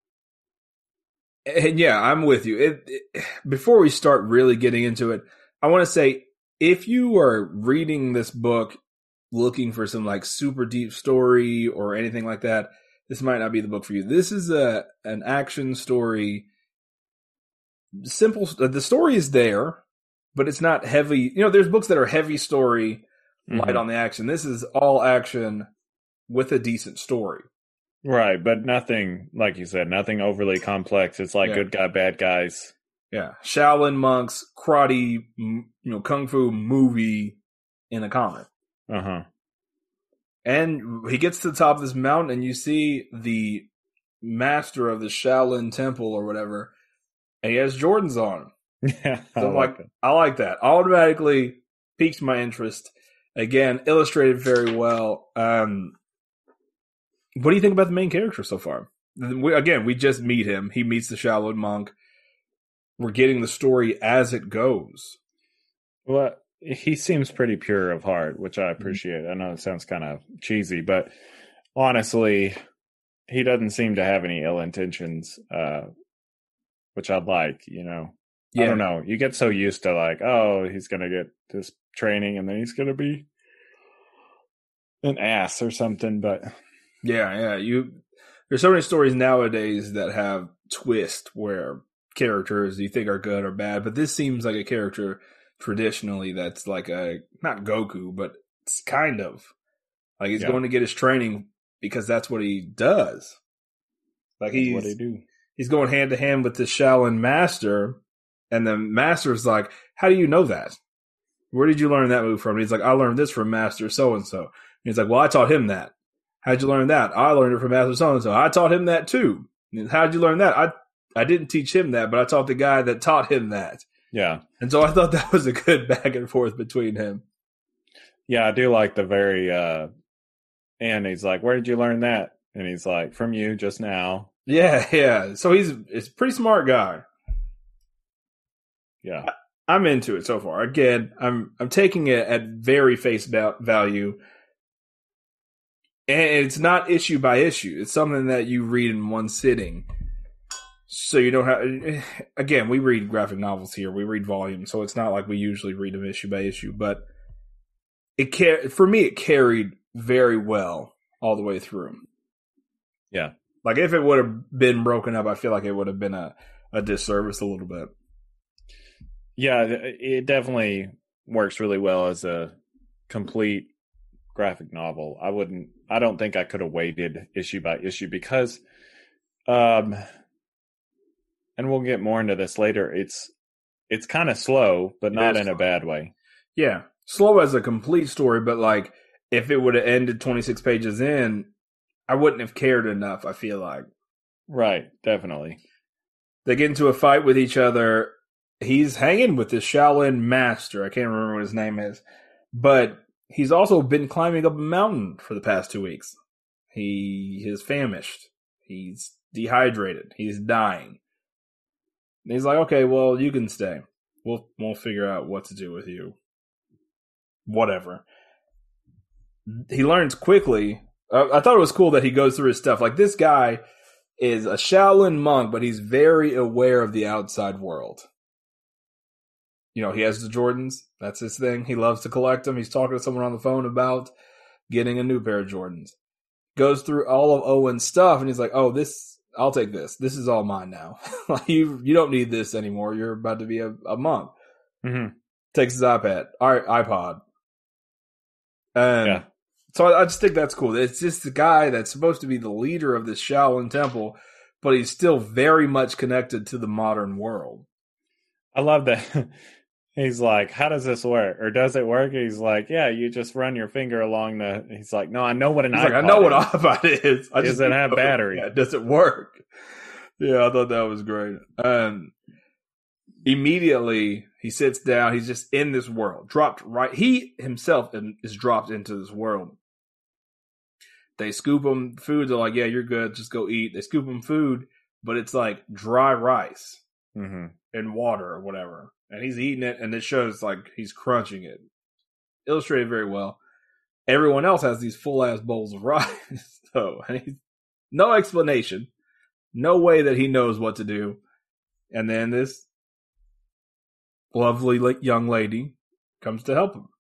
B: And yeah, I'm with you. It, it, before we start really getting into it, I want to say, if you are reading this book looking for some like super deep story or anything like that, this might not be the book for you. This is a an action story. Simple. The story is there, but it's not heavy. You know, there's books that are heavy story, light
C: Mhm.
B: on the action. This is all action with a decent story.
C: Right, but nothing, like you said, nothing overly complex. It's like
B: Yeah.
C: good guy, bad guys.
B: Yeah, Shaolin monks, karate, m- you know, kung fu movie in a comic.
C: Uh huh.
B: And he gets to the top of this mountain, and you see the master of the Shaolin temple or whatever, and he has Jordans on.
C: Yeah, I
B: So I'm
C: like
B: like,
C: that.
B: I like that. Automatically piques my interest. Again, illustrated very well. Um, what do you think about the main character so far? We, again, we just meet him. He meets the Shaolin monk. We're getting the story as it goes.
C: Well, he seems pretty pure of heart, which I appreciate. I know it sounds kind of cheesy, but honestly, he doesn't seem to have any ill intentions, uh, which I'd like, you know. I don't know. You get so used to like, oh, he's going to get this training and then he's going to be an ass or something. But
B: Yeah, yeah. You there's so many stories nowadays that have twist where characters you think are good or bad, but this seems like a character traditionally that's like a not Goku, but it's kind of like he's
C: Yeah.
B: going to get his training because that's what he does. Like
C: that's
B: he's
C: what they do.
B: he's going hand to hand with the Shaolin master, and the master's like, "How do you know that? Where did you learn that move from?" And he's like, "I learned this from Master so and so." he's like, well, I taught him that. How'd you learn that? I learned it from Master so-and-so. I taught him that too. And how'd you learn that? I I didn't teach him that, but I taught the guy that taught him that.
C: Yeah.
B: And so I thought that was a good back and forth between him.
C: Yeah, I do like the very uh and he's like, where did you learn that? And he's like, from you just now.
B: Yeah, yeah. So he's he's a pretty smart guy.
C: Yeah.
B: I, I'm into it so far. Again, I'm I'm taking it at very face value. And it's not issue by issue. It's something that you read in one sitting. So you don't have, again, we read graphic novels here. We read volumes. So it's not like we usually read them issue by issue. But it car- for me, it carried very well all the way through.
C: Yeah.
B: Like if it would have been broken up, I feel like it would have been a, a disservice a little bit.
C: Yeah, it definitely works really well as a complete graphic novel. I wouldn't, I don't think I could have waited issue by issue because, um, and we'll get more into this later. It's, it's kind of slow, but not in a bad way.
B: Yeah. Slow as a complete story, but like if it would have ended twenty-six pages in, I wouldn't have cared enough, I feel like.
C: Right. Definitely.
B: They get into a fight with each other. He's hanging with this Shaolin master. I can't remember what his name is, but he's also been climbing up a mountain for the past two weeks. He is famished. He's dehydrated. He's dying. And he's like, okay, well, you can stay. We'll we'll figure out what to do with you. Whatever. He learns quickly. I, I thought it was cool that he goes through his stuff. Like, this guy is a Shaolin monk, but he's very aware of the outside world. You know, he has the Jordans. That's his thing. He loves to collect them. He's talking to someone on the phone about getting a new pair of Jordans. Goes through all of Owen's stuff, and he's like, oh, this, I'll take this. This is all mine now. Like, you you don't need this anymore. You're about to be a, a monk.
C: Mm-hmm.
B: Takes his iPad, or iPod. And
C: yeah.
B: so I, I just think that's cool. It's just the guy that's supposed to be the leader of this Shaolin temple, but he's still very much connected to the modern world.
C: I love that. He's like, how does this work? Or does it work? He's like, yeah, you just run your finger along the... He's like, no, I know what an
B: He's
C: iPod
B: like, I know
C: is.
B: what iPod is. I
C: Does
B: just
C: it have
B: know.
C: battery?
B: Yeah, does it work? Yeah, I thought that was great. Um, immediately, he sits down. He's just in this world. Dropped right... He himself is dropped into this world. They scoop him food. They're like, yeah, you're good. Just go eat. They scoop him food, but it's like dry rice
C: Mm-hmm.
B: and water or whatever. And he's eating it, and it shows like he's crunching it. Illustrated very well. Everyone else has these full ass bowls of rice. So, and he's, no explanation, no way that he knows what to do. And then this lovely young lady comes to help him.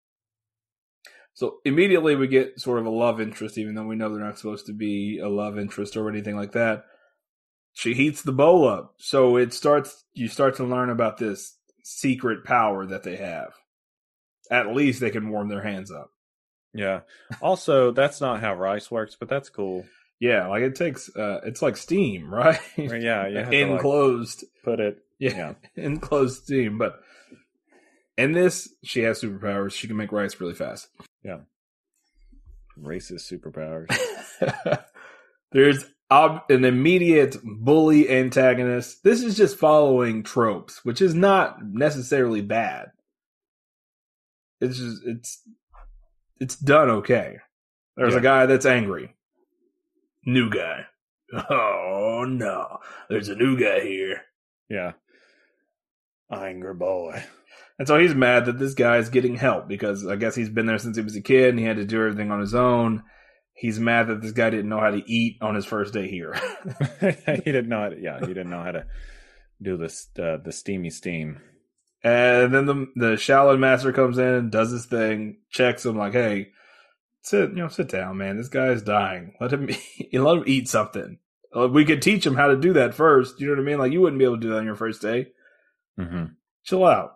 B: So immediately we get sort of a love interest, even though we know they're not supposed to be a love interest or anything like that. She heats the bowl up. So it starts, you start to learn about this secret power that they have. At least they can warm their hands up.
C: Yeah. Also, that's not how rice works, but that's cool.
B: Yeah, like it takes, uh, it's like steam, right?
C: Yeah, you have to,
B: enclosed.
C: Like, put it.
B: Yeah, yeah, enclosed steam. But in this, she has superpowers. She can make rice really fast.
C: Yeah. Racist superpowers.
B: There's ob- an immediate bully antagonist. This is just following tropes, which is not necessarily bad. It's just, it's, it's done okay. There's
C: yeah.
B: a guy that's angry. New guy. Oh no, there's a new guy here.
C: Yeah. Angry boy.
B: And so he's mad that this guy is getting help because I guess he's been there since he was a kid and he had to do everything on his own. He's mad that this guy didn't know how to eat on his first day here.
C: He didn't know how to, yeah, he didn't know how to do this, uh, the steamy steam.
B: And then the the Shaolin master comes in and does his thing, checks him like, hey, sit, you know, sit down, man. This guy is dying. Let him eat, let him eat something. We could teach him how to do that first. You know what I mean? Like, you wouldn't be able to do that on your first day.
C: Mm-hmm.
B: Chill out.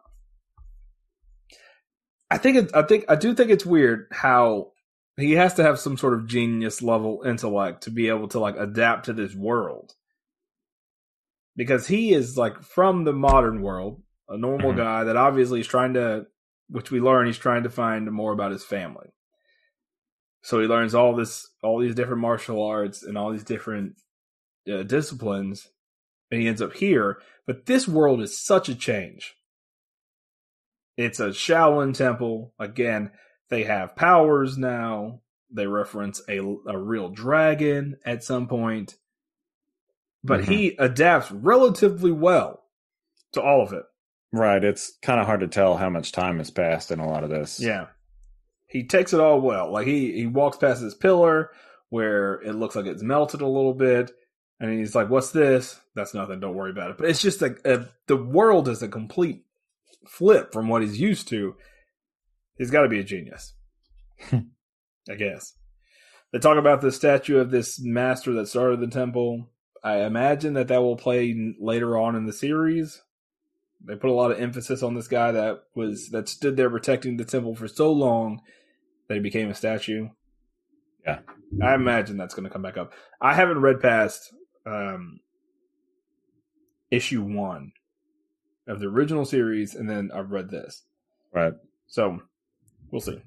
B: I think it, I think I do think it's weird how he has to have some sort of genius level intellect to be able to like adapt to this world. Because he is like from the modern world, a normal
C: mm-hmm.
B: guy that obviously is trying to, which we learn he's trying to find more about his family. So he learns all this, all these different martial arts and all these different uh, disciplines, and he ends up here. But this world is such a change. It's a Shaolin temple. Again, they have powers now. They reference a, a real dragon at some point. But mm-hmm. he adapts relatively well to all of it.
C: Right. It's kind of hard to tell how much time has passed in a lot of this.
B: Yeah. He takes it all well. Like he, he walks past this pillar where it looks like it's melted a little bit. And he's like, what's this? That's nothing. Don't worry about it. But it's just like a, the world is a complete flip from what he's used to. He's got to be a genius. I guess. They talk about the statue of this master that started the temple. I imagine that that will play later on in the series. They put a lot of emphasis on this guy that was that stood there protecting the temple for so long that he became a statue.
C: Yeah.
B: I imagine that's going to come back up. I haven't read past um, issue one of the original series, and then I've read this.
C: Right.
B: So, we'll see.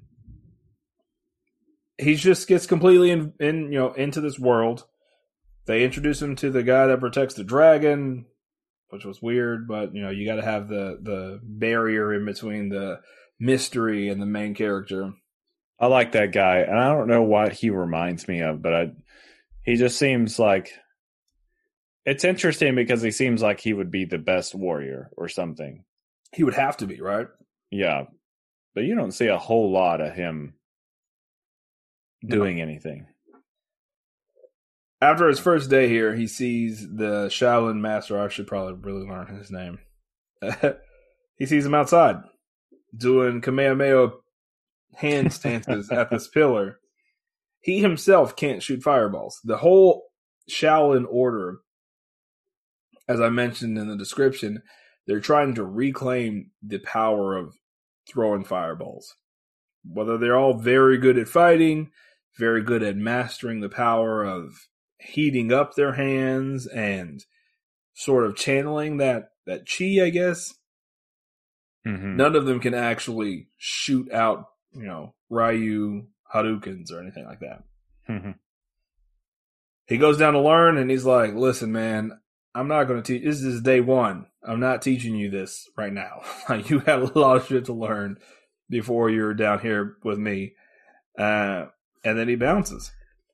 B: He just gets completely in, in, you know, into this world. They introduce him to the guy that protects the dragon, which was weird, but you know, you got to have the the barrier in between the mystery and the main character.
C: I like that guy, and I don't know what he reminds me of, but I, he just seems like it's interesting because he seems like he would be the best warrior or something.
B: He would have to be, right?
C: Yeah, but you don't see a whole lot of him doing no. anything.
B: After his first day here, he sees the Shaolin master. I should probably really learn his name. He sees him outside doing Kamehameha hand stances at this pillar. He himself can't shoot fireballs. The whole Shaolin order, as I mentioned in the description, they're trying to reclaim the power of throwing fireballs. Whether they're all very good at fighting, very good at mastering the power of heating up their hands and sort of channeling that, that chi, I guess.
C: Mm-hmm.
B: None of them can actually shoot out, you know, Ryu Hadoukens or anything like that.
C: Mm-hmm.
B: He goes down to learn and he's like, listen, man, I'm not going to teach. This is day one. I'm not teaching you this right now. You had a lot of shit to learn before you're down here with me. Uh, and then he bounces.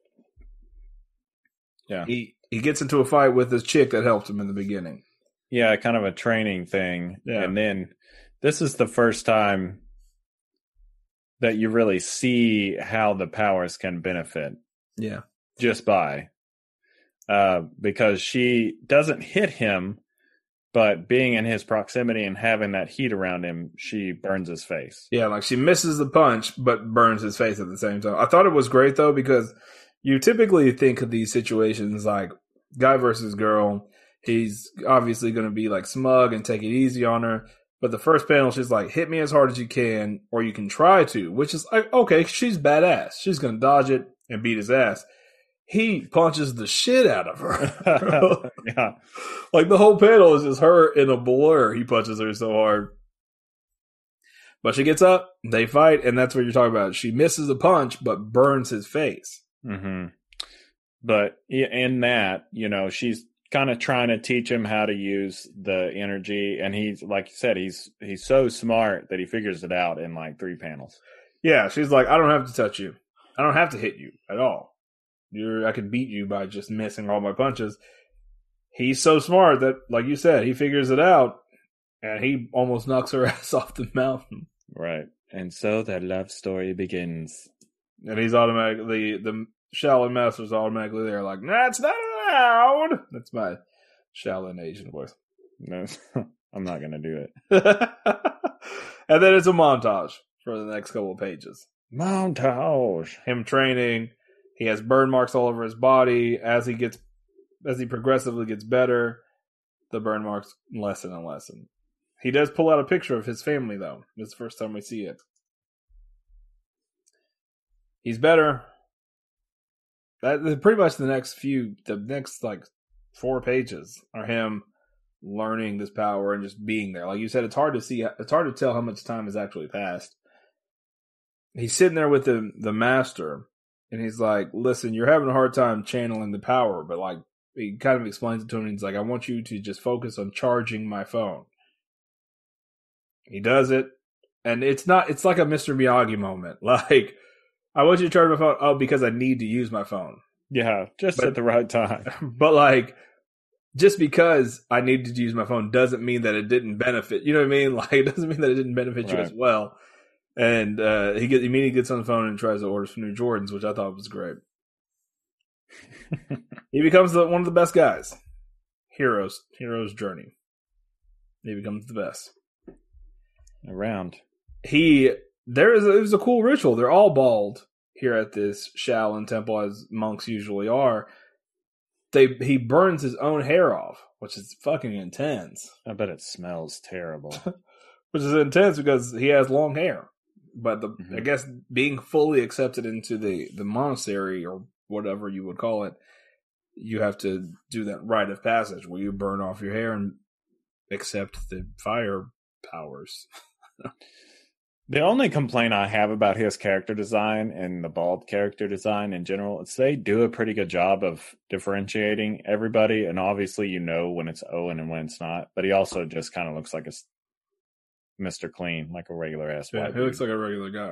C: Yeah.
B: He he gets into a fight with this chick that helped him in the beginning.
C: Yeah, kind of a training thing.
B: Yeah.
C: And then this is the first time that you really see how the powers can benefit.
B: Yeah.
C: Just by. Uh, because she doesn't hit him, but being in his proximity and having that heat around him, she burns his face.
B: Yeah, like she misses the punch, but burns his face at the same time. I thought it was great, though, because you typically think of these situations like guy versus girl. He's obviously going to be like smug and take it easy on her. But the first panel, she's like, hit me as hard as you can, or you can try to, which is like, okay, she's badass. She's going to dodge it and beat his ass. He punches the shit out of her.
C: Yeah.
B: Like the whole panel is just her in a blur. He punches her so hard. But she gets up, they fight, and that's what you're talking about. She misses a punch, but burns his face.
C: Mm-hmm. But in that, you know, she's kind of trying to teach him how to use the energy. And he's, like you said, he's he's so smart that he figures it out in like three panels.
B: Yeah, she's like, I don't have to touch you. I don't have to hit you at all. You're, I could beat you by just missing all my punches. He's so smart that, like you said, he figures it out, and he almost knocks her ass off the mountain.
C: Right. And so their love story begins.
B: And he's automatically, the Shaolin Master's automatically there, like, that's not allowed. That's my Shaolin Asian voice.
C: No, I'm not going to do it.
B: And then it's a montage for the next couple of pages.
C: Montage.
B: Him training. He has burn marks all over his body. As he gets, as he progressively gets better, the burn marks lessen and lessen. He does pull out a picture of his family, though. It's the first time we see it. He's better. That pretty much the next few, the next like four pages are him learning this power and just being there. Like you said, it's hard to see. It's hard to tell how much time has actually passed. He's sitting there with the the master. and he's like, "Listen, you're having a hard time channeling the power, but like." He kind of explains it to him. And he's like, "I want you to just focus on charging my phone." He does it, and it's not. It's like a Mister Miyagi moment. Like, I want you to charge my phone. Oh, because I need to use my phone.
C: Yeah, just
B: but,
C: at the right time.
B: But like, just because I needed to use my phone doesn't mean that it didn't benefit. You know what I mean? Like, it doesn't mean that it didn't benefit right. you as well. And uh, he get, immediately gets on the phone and tries to order some new Jordans, which I thought was great. He becomes the, one of the best guys. Heroes. Hero's journey. He becomes the best.
C: Around.
B: He, there is a, it was a cool ritual. They're all bald here at this Shaolin temple, as monks usually are. They He burns his own hair off, which is fucking intense.
C: I bet it smells terrible.
B: Which is intense because he has long hair. But the mm-hmm. I guess being fully accepted into the, the monastery, or whatever you would call it, you have to do that rite of passage where you burn off your hair and accept the fire powers.
C: The only complaint I have about his character design and the bald character design in general is they do a pretty good job of differentiating everybody, and obviously you know when it's Owen and when it's not, but he also just kind of looks like a Mister Clean, like a regular ass
B: yeah,
C: white
B: he
C: dude.
B: looks like a regular guy.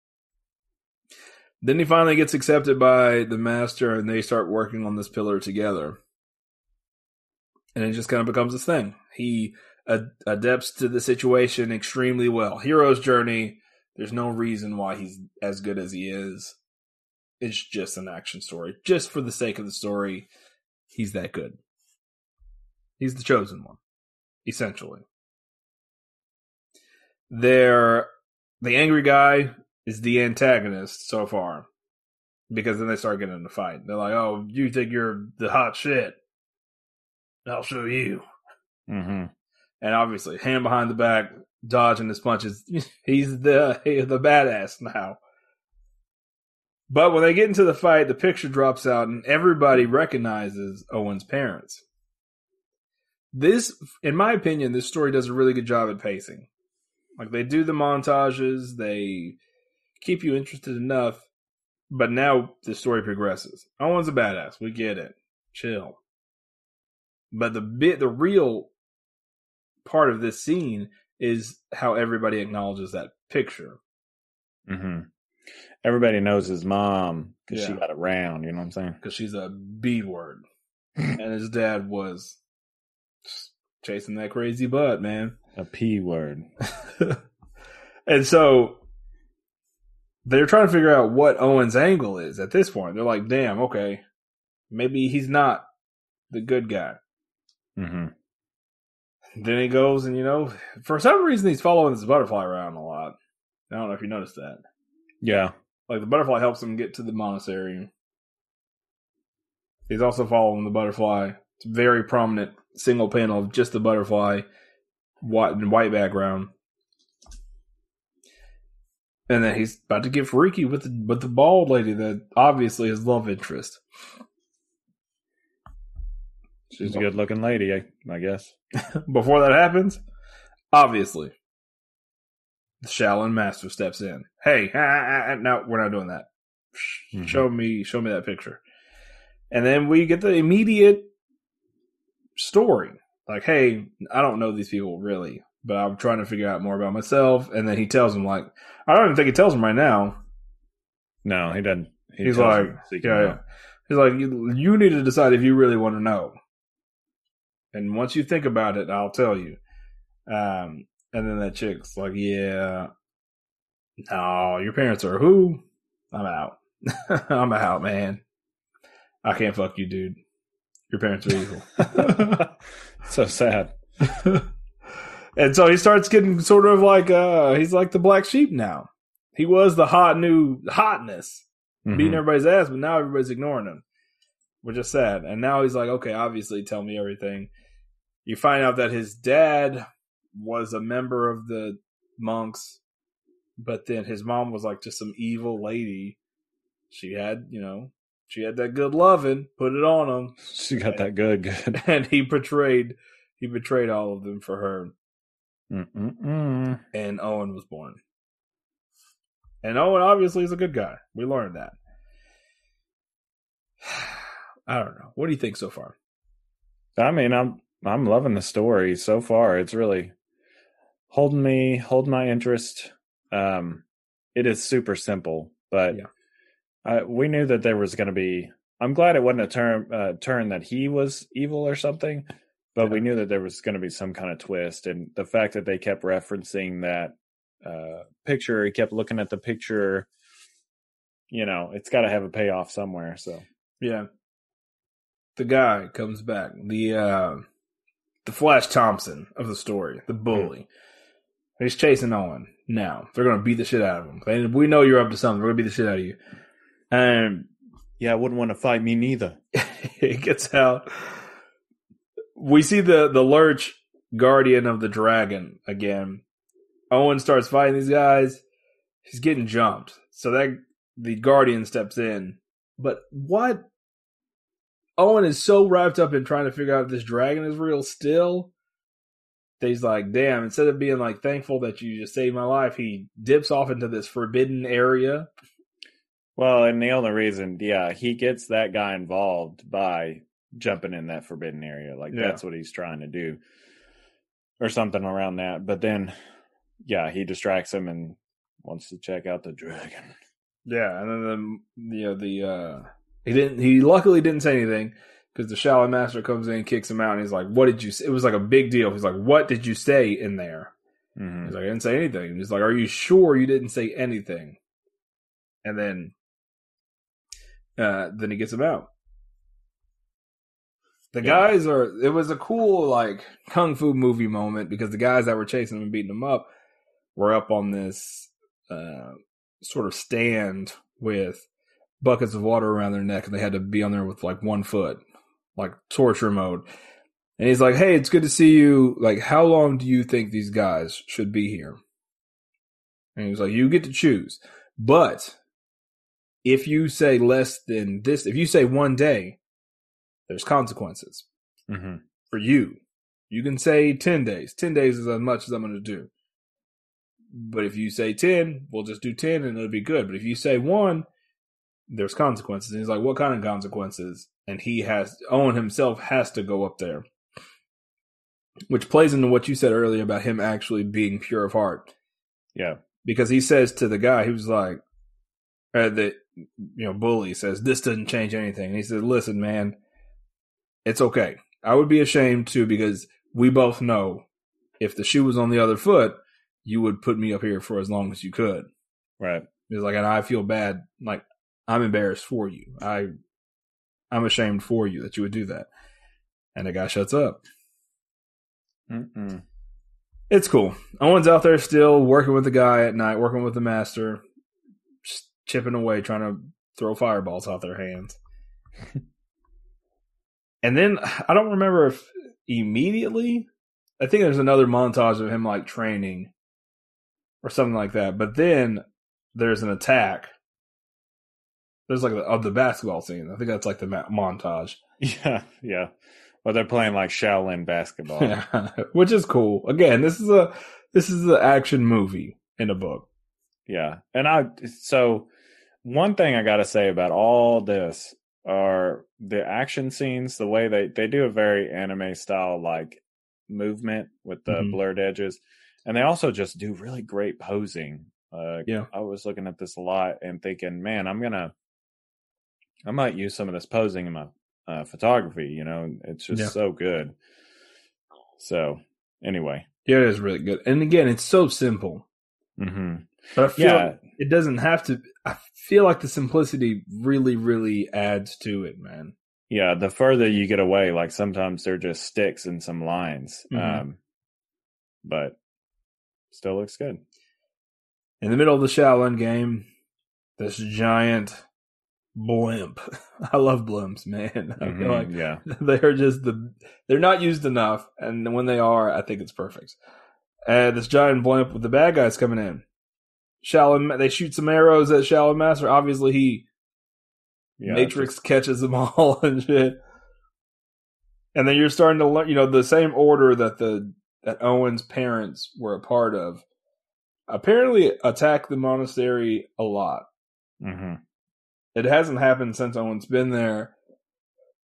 B: Then he finally gets accepted by the master, and they start working on this pillar together. And it just kind of becomes this thing. He ad- adapts to the situation extremely well. Hero's journey, there's no reason why he's as good as he is. It's just an action story. Just for the sake of the story, he's that good. He's the chosen one, essentially. They're, the angry guy is the antagonist so far, because then they start getting in a fight. They're like, "Oh, you think you're the hot shit? I'll show you."
C: Mm-hmm.
B: And obviously, hand behind the back, dodging his punches. He's the the badass now. But when they get into the fight, the picture drops out, and everybody recognizes Owen's parents. This, in my opinion, this story does a really good job at pacing. Like, they do the montages, they keep you interested enough, but now the story progresses. Owen's a badass. We get it. Chill. But the bit, the real part of this scene is how everybody acknowledges that picture.
C: Mm-hmm. Everybody knows his mom because
B: yeah.
C: she got around, you know what I'm saying?
B: Because she's a B word. And his dad was chasing that crazy butt, man.
C: A P word.
B: And so they're trying to figure out what Owen's angle is at this point. They're like, damn, okay, maybe he's not the good guy.
C: Mm-hmm.
B: Then he goes and, you know, for some reason he's following this butterfly around a lot. I don't know if you noticed that.
C: Yeah.
B: Like, the butterfly helps him get to the monastery. He's also following the butterfly. It's a very prominent single panel of just the butterfly, white and white background. And then he's about to get freaky with the, with the bald lady that obviously is love interest.
C: She's a good looking lady, I, I guess.
B: Before that happens, obviously, the Shaolin master steps in. Hey, ah, ah, ah, no, we're not doing that. Mm-hmm. Show me, show me that picture. And then we get the immediate story. Like, hey, I don't know these people really, but I'm trying to figure out more about myself. And then he tells him, like, I don't even think he tells him right now.
C: No, he doesn't. He
B: He's like, yeah, yeah. He's like, you, you need to decide if you really want to know. And once you think about it, I'll tell you. Um, and then that chick's like, yeah, no, your parents are who? I'm out. I'm out, man. I can't fuck you, dude. Your parents are evil.
C: So sad.
B: And so he starts getting sort of like, uh, he's like the black sheep now. He was the hot new hotness, mm-hmm. beating everybody's ass, but now everybody's ignoring him, which is sad. And now he's like, okay, obviously tell me everything. You find out that his dad was a member of the monks, but then his mom was like just some evil lady. She had, you know, she had that good loving, put it on him.
C: She got and, that good, good.
B: And he betrayed, he betrayed all of them for her.
C: Mm-mm-mm.
B: And Owen was born. And Owen obviously is a good guy. We learned that. I don't know. What do you think so far?
C: I mean, I'm I'm loving the story so far. It's really holding me, holding my interest. Um, it is super simple, but
B: Yeah.
C: I, we knew that there was going to be. I'm glad it wasn't a turn uh, turn that he was evil or something, but we knew that there was going to be some kind of twist, and the fact that they kept referencing that uh, picture, he kept looking at the picture. You know, it's got to have a payoff somewhere. So
B: Yeah. The guy comes back. The uh, the Flash Thompson of the story, the bully. Mm. He's chasing Owen. Now they're going to beat the shit out of him. And we know you're up to something. We're going to beat the shit out of you. And
C: yeah, I wouldn't want to fight me neither.
B: He gets out. We see the the Lurch Guardian of the Dragon again. Owen starts fighting these guys. He's getting jumped. So that the Guardian steps in. But what? Owen is so wrapped up in trying to figure out if this dragon is real still that he's like, damn, instead of being like thankful that you just saved my life, he dips off into this forbidden area.
C: Well, and the only reason, yeah, he gets that guy involved by jumping in that forbidden area. Like, yeah. That's what he's trying to do. Or something around that. But then, yeah, he distracts him and wants to check out the dragon.
B: Yeah, and then the, you know, the, uh, he didn't, he luckily didn't say anything because the Shaolin Master comes in, kicks him out, and he's like, what did you say? It was like a big deal. He's like, what did you say in there? Mm-hmm. He's like, I didn't say anything. He's like, are you sure you didn't say anything? And then, uh, then he gets him out. The yeah. guys are, it was a cool, like, kung fu movie moment because the guys that were chasing him and beating him up were up on this, uh, sort of stand with buckets of water around their neck, and they had to be on there with like one foot, like torture mode. And he's like, hey, it's good to see you. Like, how long do you think these guys should be here? And he was like, you get to choose. But if you say less than this, if you say one day, there's consequences mm-hmm. for you. You can say ten days. ten days is as much as I'm going to do. But if you say ten, we'll just do ten and it'll be good. But if you say one, there's consequences. And he's like, what kind of consequences? And he has, Owen himself has to go up there. Which plays into what you said earlier about him actually being pure of heart.
C: Yeah.
B: Because he says to the guy, he was like, uh, the, you know, bully says, this doesn't change anything. And he said, listen, man, it's okay. I would be ashamed too, because we both know if the shoe was on the other foot, you would put me up here for as long as you could.
C: Right.
B: He's like, and I feel bad. Like, I'm embarrassed for you. I, I'm ashamed for you that you would do that. And the guy shuts up.
C: Mm-mm.
B: It's cool. Owen's out there still working with the guy at night, working with the master, just chipping away, trying to throw fireballs out their hands. And then, I don't remember if immediately, I think there's another montage of him like training or something like that. But then there's an attack. There's like the, of the basketball scene. I think that's like the ma- montage.
C: Yeah, yeah. Well, they're playing like Shaolin basketball,
B: yeah, which is cool. Again, this is a this is an action movie in a book.
C: Yeah, and I so one thing I got to say about all this are the action scenes. The way they they do a very anime style like movement with the mm-hmm. blurred edges, and they also just do really great posing. Uh,
B: yeah,
C: I was looking at this a lot and thinking, man, I'm gonna. I might use some of this posing in my uh, photography, you know, it's just yeah. so good. So anyway.
B: Yeah, it is really good. And again, it's so simple.
C: Mm-hmm.
B: But I feel
C: yeah.
B: like it doesn't have to, I feel like the simplicity really, really adds to it, man.
C: Yeah, the further you get away, like sometimes they're just sticks and some lines. Mm-hmm. Um, but still looks good.
B: In the middle of the Shaolin game, this giant blimp. I love blimps, man. I
C: mm-hmm,
B: feel like
C: yeah.
B: they're just the they're not used enough, and when they are, I think it's perfect. And this giant blimp with the bad guys coming in. Shaolin, they shoot some arrows at Shaolin Master. Obviously, he yeah, Matrix just... catches them all and shit. And then you're starting to learn, you know, the same order that the that Owen's parents were a part of. Apparently, attack the monastery a lot.
C: Mm-hmm.
B: It hasn't happened since Owen's been there,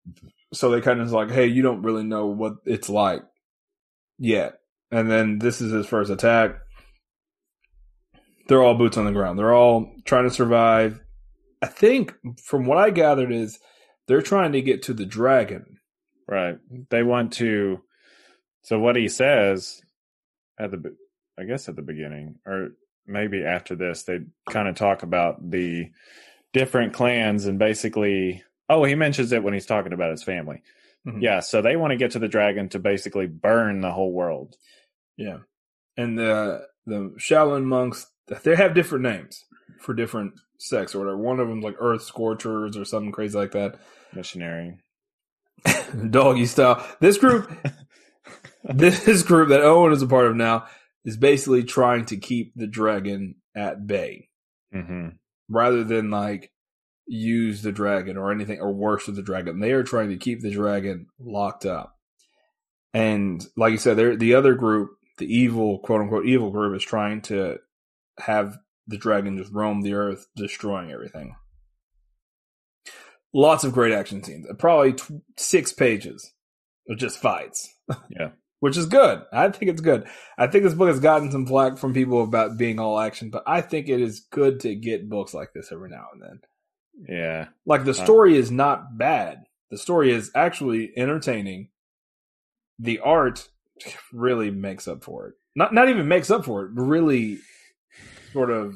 B: So they kind of like, hey, you don't really know what it's like yet. And then this is his first attack. They're all boots on the ground. They're all trying to survive. I think, from what I gathered, is they're trying to get to the dragon.
C: Right. They want to. So what he says at the, I guess at the beginning, or maybe after this, they kind of talk about the different clans and basically. Oh, he mentions it when he's talking about his family. Mm-hmm. Yeah. So they want to get to the dragon to basically burn the whole world.
B: Yeah. And the the Shaolin monks, they have different names for different sects or whatever. One of them's like Earth Scorchers or something crazy like that.
C: Missionary.
B: Doggy style. This group, this group that Owen is a part of now is basically trying to keep the dragon at bay.
C: Mm-hmm. Rather
B: than like use the dragon or anything or worship the dragon. They are trying to keep the dragon locked up. And like you said, they're, the other group, the evil, quote unquote, evil group is trying to have the dragon just roam the earth, destroying everything. Lots of great action scenes. Probably t- six pages of just fights.
C: Yeah.
B: Which is good. I think it's good. I think this book has gotten some flack from people about being all action, but I think it is good to get books like this every now and then.
C: Yeah.
B: Like the story uh, is not bad. The story is actually entertaining. The art really makes up for it. Not not even makes up for it, but really sort of,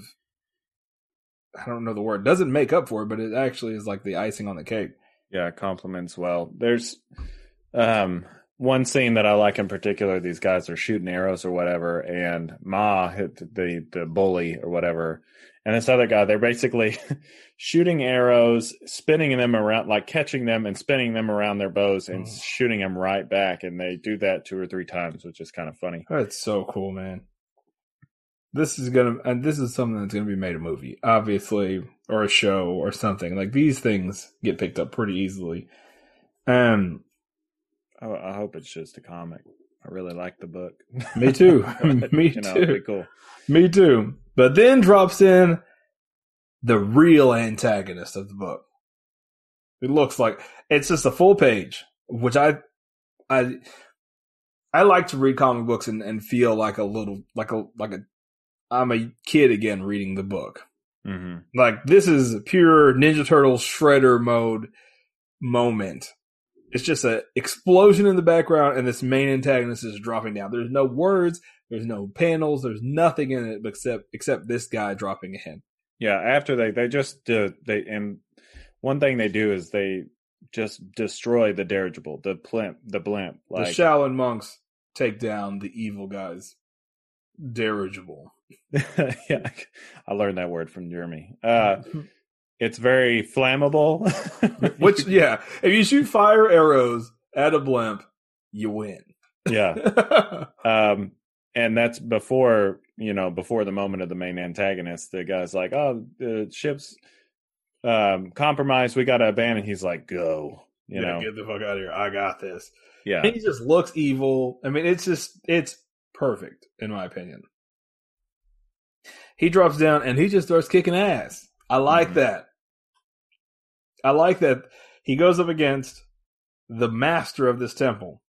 B: I don't know the word, doesn't make up for it, but it actually is like the icing on the cake.
C: Yeah, it complements well. There's um, one scene that I like in particular. These guys are shooting arrows or whatever, and Ma hit the, the bully or whatever. And this other guy, they're basically shooting arrows, spinning them around, like catching them and spinning them around their bows and mm. shooting them right back. And they do that two or three times, which is kind of funny.
B: That's so cool, man. This is going to, and this is something that's going to be made a movie, obviously, or a show or something. Like these things get picked up pretty easily. Um,
C: I, I hope it's just a comic. I really like the book.
B: Me too.
C: but,
B: me
C: you know,
B: too.
C: It'd be cool.
B: Me too. But then drops in the real antagonist of the book. It looks like it's just a full page, which I, I, I like to read comic books and, and feel like a little, like a, like a, I'm a kid again reading the book.
C: Mm-hmm.
B: Like this is pure Ninja Turtles Shredder mode moment. It's just an explosion in the background, and this main antagonist is dropping down. There's no words, there's no panels, there's nothing in it except except this guy dropping in.
C: Yeah, after they they just uh, they and one thing they do is they just destroy the dirigible, the blimp, the blimp.
B: Like, the Shaolin monks take down the evil guy's dirigible.
C: Yeah, I learned that word from Jeremy. Uh, It's very flammable.
B: Which, yeah, if you shoot fire arrows at a blimp, you win.
C: Yeah. um, and that's before, you know, before the moment of the main antagonist. The guy's like, oh, the ship's um, compromised. We got to abandon. He's like, go. You
B: yeah,
C: know,
B: get the fuck out of here. I got this.
C: Yeah.
B: And he just looks evil. I mean, it's just, it's perfect, in my opinion. He drops down and he just starts kicking ass. I like mm-hmm. that. I like that he goes up against the master of this temple.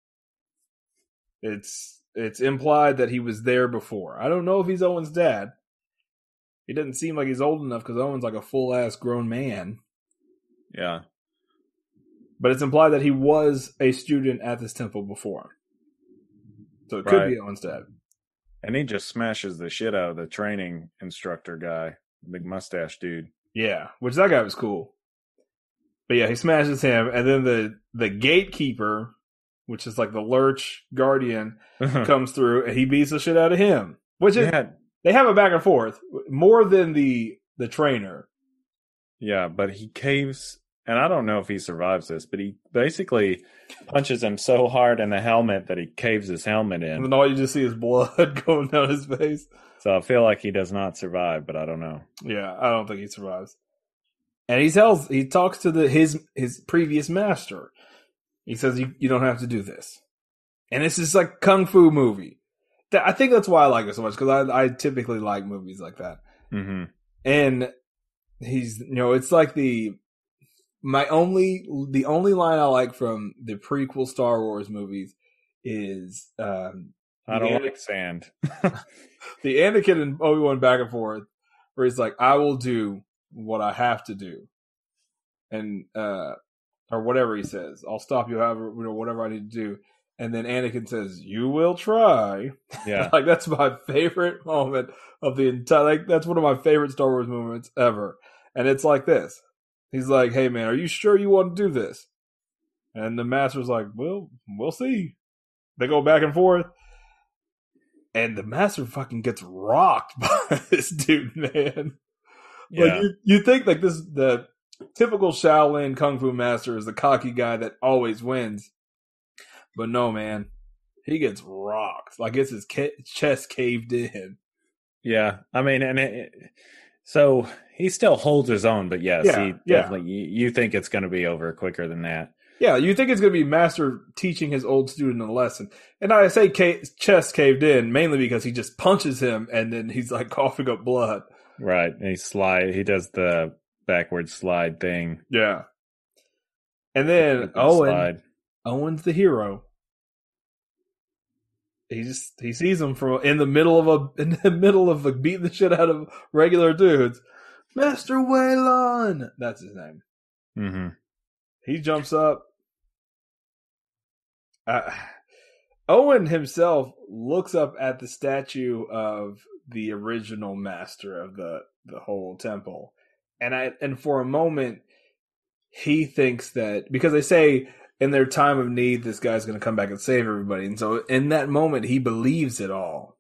B: It's it's implied that he was there before. I don't know if he's Owen's dad. He doesn't seem like he's old enough because Owen's like a full-ass grown man.
C: Yeah.
B: But it's implied that he was a student at this temple before. So it could right. be Owen's dad.
C: And he just smashes the shit out of the training instructor guy, big mustache dude.
B: Yeah, which that guy was cool. But yeah, he smashes him, and then the, the gatekeeper, which is like the Lurch Guardian, comes through, and he beats the shit out of him. Which is, yeah. They have a back and forth, more than the the trainer.
C: Yeah, but he caves, and I don't know if he survives this, but he basically punches him so hard in the helmet that he caves his helmet in.
B: And then all you just see is blood going down his face.
C: So I feel like he does not survive, but I don't know.
B: Yeah, I don't think he survives. And he tells, he talks to the his his previous master. He says, you, you don't have to do this. And it's just like kung fu movie. I think that's why I like it so much, because I, I typically like movies like that.
C: Mm-hmm.
B: And he's, you know, it's like the my only the only line I like from the prequel Star Wars movies is um,
C: I don't
B: Anakin,
C: like sand.
B: the Anakin and Obi-Wan back and forth, where he's like, "I will do what I have to do," and uh, or whatever he says, "I'll stop you, however, you know, whatever I need to do." And then Anakin says, "You will try."
C: Yeah,
B: like that's my favorite moment of the entire. Like that's one of my favorite Star Wars moments ever. And it's like this. He's like, "Hey man, are you sure you want to do this?" And the master's like, "Well, we'll see." They go back and forth, and the master fucking gets rocked by this dude, man.
C: yeah.
B: Like you, you think like this, the typical Shaolin Kung Fu master is the cocky guy that always wins. But no, man, he gets rocked. Like it's his ca- chest caved in.
C: Yeah, I mean, and it, so he still holds his own, but yes,
B: Yeah,
C: he
B: yeah.
C: definitely. You, you think it's going to be over quicker than that?
B: Yeah, you think it's going to be master teaching his old student a lesson. And I say ca- chest caved in mainly because he just punches him and then he's like coughing up blood.
C: Right. And he slide. He does the backward slide thing.
B: Yeah. And then
C: The
B: Owen,
C: slide.
B: Owen's the hero. He just he sees him from in the middle of a in the middle of like beating the shit out of regular dudes. Master Waylon, that's his name.
C: Mm-hmm.
B: He jumps up. Uh, Owen himself looks up at the statue of the original master of the, the whole temple. And I and for a moment he thinks that because they say in their time of need this guy's going to come back and save everybody. And so in that moment he believes it all.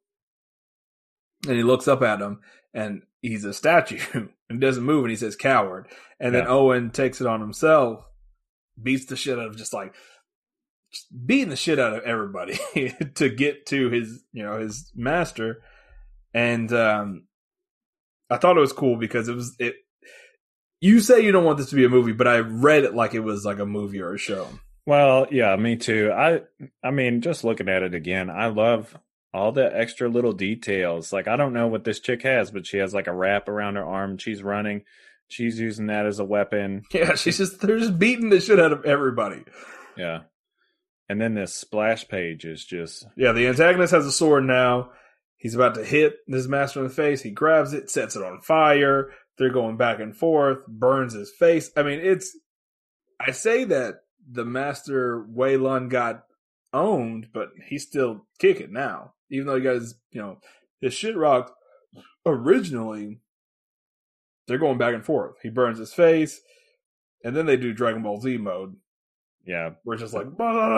B: And he looks up at him and he's a statue and doesn't move and he says coward. And then
C: Yeah.
B: Owen takes it on himself, beats the shit out of just like just beating the shit out of everybody to get to his, you know, his master. And um, I thought it was cool because it was it. You say you don't want this to be a movie, but I read it like it was like a movie or a show.
C: Well, yeah, me too. I, I mean, just looking at it again, I love all the extra little details. Like, I don't know what this chick has, but she has like a wrap around her arm. She's running. She's using that as a weapon.
B: Yeah, she's just they're just beating the shit out of everybody.
C: Yeah. And then this splash page is just
B: Yeah, the antagonist has a sword now. He's about to hit his master in the face. He grabs it, sets it on fire. They're going back and forth, burns his face. I mean, it's. I say that the master Waylon got owned, but he's still kicking now. Even though he got his, you know, his shit rocked originally, they're going back and forth. He burns his face, and then they do Dragon Ball Z mode.
C: yeah.
B: We're just like,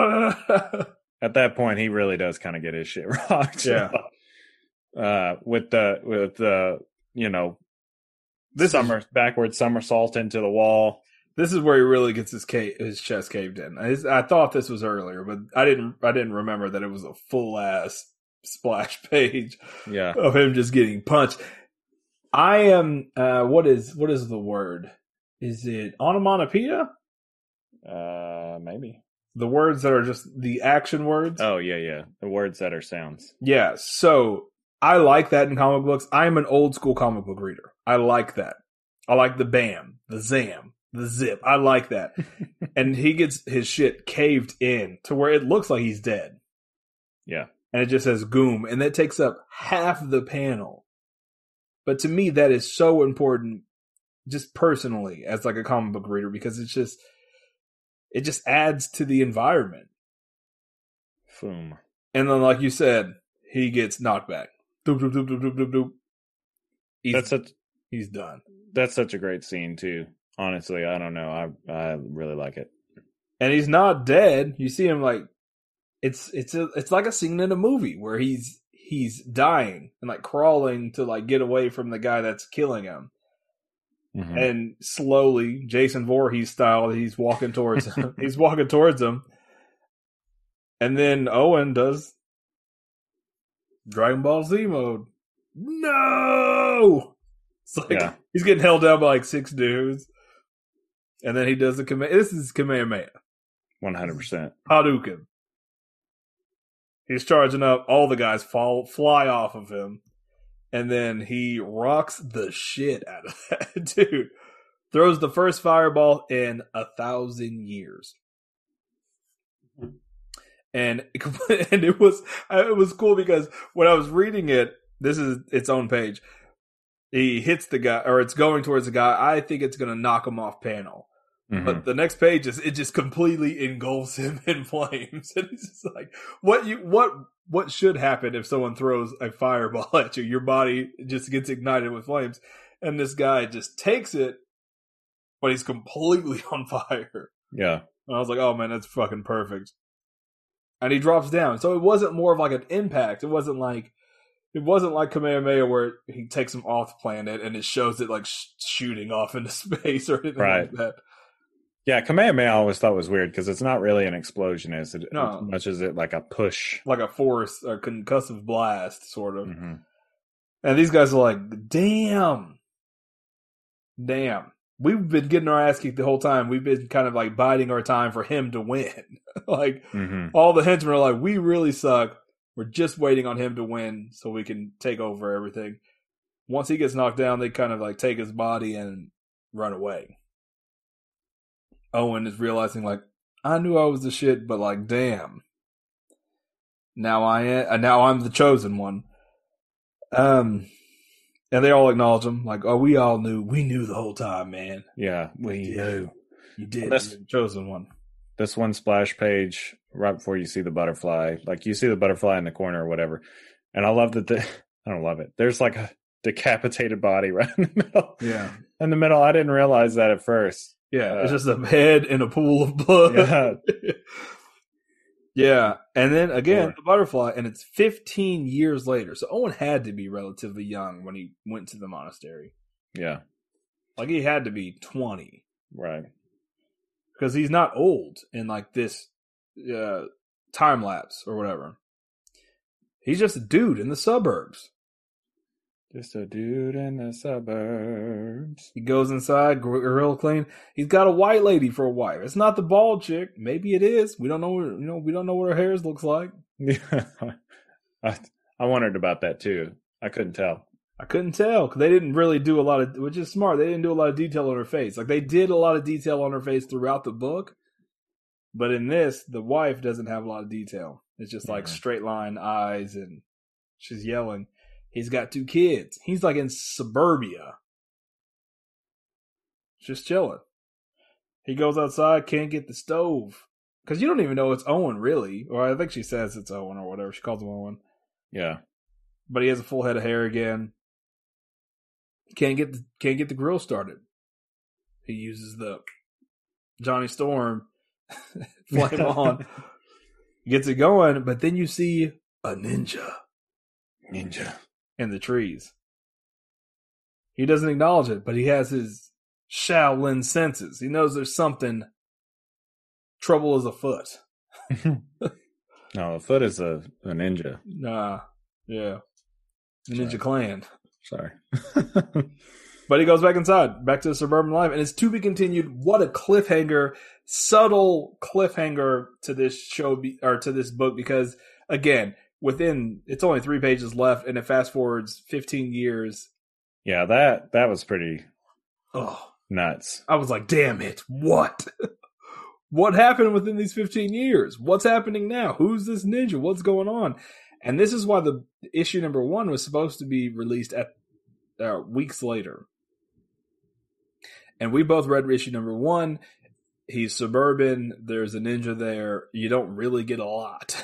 C: At that point, he really does kind of get his shit rocked.
B: Yeah.
C: uh, with the with the you know
B: this
C: summer
B: is,
C: backward somersault into the wall.
B: this is where he really gets his ca- his chest caved in. I, I thought this was earlier, but I didn't I didn't remember that it was a full ass splash page
C: Yeah.
B: of him just getting punched. I am. Uh, what is what is the word? Is it onomatopoeia?
C: Uh, maybe.
B: The words that are just the action words.
C: Oh yeah, yeah. The words that are sounds.
B: Yeah, so I like that in comic books. I'm an old school comic book reader. I like that. I like the bam, the zam, the zip. I like that. And he gets his shit caved in to where it looks like he's dead.
C: Yeah.
B: And it just says goom, and that takes up half the panel. But to me, that is so important, just personally, as like a comic book reader, because it's just, it just adds to the environment.
C: Boom.
B: And then, like you said, he gets knocked back. Doop, doop, doop, doop, doop, doop, doop. He's,
C: That's such
B: he's done.
C: that's such a great scene too. Honestly, I don't know. I I really like it.
B: And he's not dead. You see him like it's it's a, it's like a scene in a movie where he's he's dying and like crawling to like get away from the guy that's killing him.
C: Mhm.
B: And slowly, Jason Voorhees style, he's walking towards him. He's walking towards him. And then Owen does Dragon Ball Z mode. No! It's like
C: Yeah.
B: he's getting held down by like six dudes. And then he does the Kame- this is Kamehameha.
C: One hundred percent.
B: Hadouken. He's charging up. All the guys fall, fly off of him. And then he rocks the shit out of that dude. throws the first fireball in a thousand years. And and it was it was cool because when I was reading it, this is its own page. He hits the guy, or it's going towards the guy. I think it's going to knock him off panel. Mm-hmm. But the next page is it just completely engulfs him in flames. And it's just like, what you what what should happen if someone throws a fireball at you? Your body just gets ignited with flames, and this guy just takes it, but he's completely on fire.
C: Yeah,
B: and I was like, oh man, that's fucking perfect. And he drops down, so it wasn't more of like an impact. It wasn't like. It wasn't like Kamehameha where he takes him off the planet and it shows it like sh- shooting off into space or anything
C: right.
B: like that.
C: Yeah, Kamehameha I always thought was weird because it's not really an explosion, is it?
B: No.
C: As much as it like a push.
B: Like a force, a concussive blast, sort of.
C: Mm-hmm.
B: And these guys are like, damn. Damn. We've been getting our ass kicked the whole time. We've been kind of like biding our time for him to win. like,
C: mm-hmm.
B: all the henchmen are like, we really suck. We're just waiting on him to win so we can take over everything. Once he gets knocked down, they kind of like take his body and run away. Owen is realizing like, I knew I was the shit, but like, damn. Now I am, now I'm the chosen one. Um, and they all acknowledge him like, oh, we all knew. We knew the whole time, man.
C: Yeah, we
B: you
C: knew.
B: You did.
C: This,
B: You're the chosen one.
C: This one splash page right before you see the butterfly, like you see the butterfly in the corner or whatever. And I love that the, I don't love it. There's like a decapitated body right in the middle.
B: Yeah.
C: In the middle. I didn't realize that at first.
B: Yeah.
C: Uh,
B: it's just a head in a pool of blood.
C: Yeah.
B: yeah. And then again,
C: Sure.
B: the butterfly, and it's fifteen years later. So Owen had to be relatively young when he went to the monastery.
C: Yeah.
B: Like he had to be twenty.
C: Right.
B: Because he's not old in like this uh, time lapse or whatever. He's just a dude in the suburbs.
C: Just a dude in the suburbs.
B: He goes inside, grill clean. He's got a white lady for a wife. It's not the bald chick. Maybe it is. We don't know. You know, we don't know what her hair looks like.
C: Yeah, I, I wondered about that too. I couldn't tell.
B: I couldn't tell because they didn't really do a lot of, which is smart. They didn't do a lot of detail on her face. Like they did a lot of detail on her face throughout the book, but in this, the wife doesn't have a lot of detail. It's just like
C: mm-hmm.
B: straight line eyes, and she's yelling. He's got two kids. He's like in suburbia, just chilling. He goes outside, can't get the stove because you don't even know it's Owen really, or I think she says it's Owen or whatever. She calls him Owen.
C: Yeah,
B: but he has a full head of hair again. Can't get the, can't get the grill started. He uses the Johnny Storm flame on, gets it going, but then you see a ninja,
C: ninja
B: in the trees. He doesn't acknowledge it, but he has his Shaolin senses. He knows there's something. Trouble is afoot.
C: No, afoot is a, a ninja.
B: Nah, yeah, Ninja
C: Sorry.
B: Clan.
C: Sorry.
B: But he goes back inside, back to the suburban life, and it's to be continued. What a cliffhanger, subtle cliffhanger to this show, be, or to this book, because again, within, it's only three pages left, and it fast forwards fifteen years.
C: Yeah, that that was pretty
B: Oh,
C: nuts.
B: I was like, damn it, what? What happened within these fifteen years? What's happening now? Who's this ninja? What's going on? And this is why the issue number one was supposed to be released at uh, weeks later. And we both read issue number one. He's suburban. There's a ninja there. You don't really get a lot.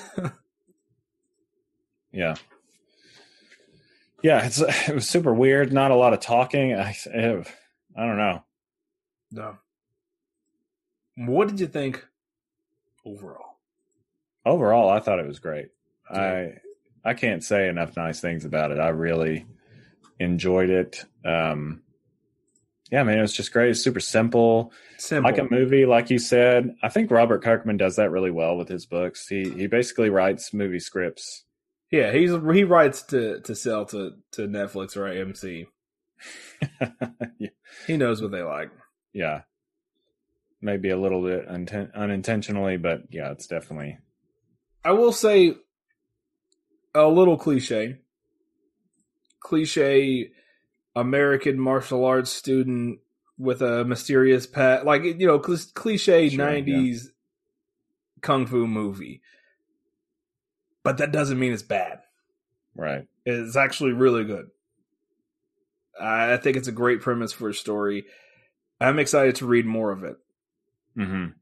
C: Yeah. Yeah, it's it was super weird. Not a lot of talking. I, I don't know.
B: No. What did you think overall?
C: Overall, I thought it was great.
B: Yeah.
C: I I can't say enough nice things about it. I really enjoyed it. Um, yeah, man, it was just great. It's super simple.
B: Simple.
C: Like a movie, like you said. I think Robert Kirkman does that really well with his books. He he basically writes movie scripts.
B: Yeah, he's he writes to, to sell to, to Netflix or A M C.
C: Yeah.
B: He knows what they like.
C: Yeah. Maybe a little bit unten- unintentionally, but yeah, it's definitely.
B: I will say a little cliche. Cliche American martial arts student with a mysterious pet, like, you know, cliche
C: Sure,
B: nineties yeah. kung fu movie. But that doesn't mean it's bad.
C: Right.
B: It's actually really good. I think it's a great premise for a story. I'm excited to read more of it.
C: Mm-hmm.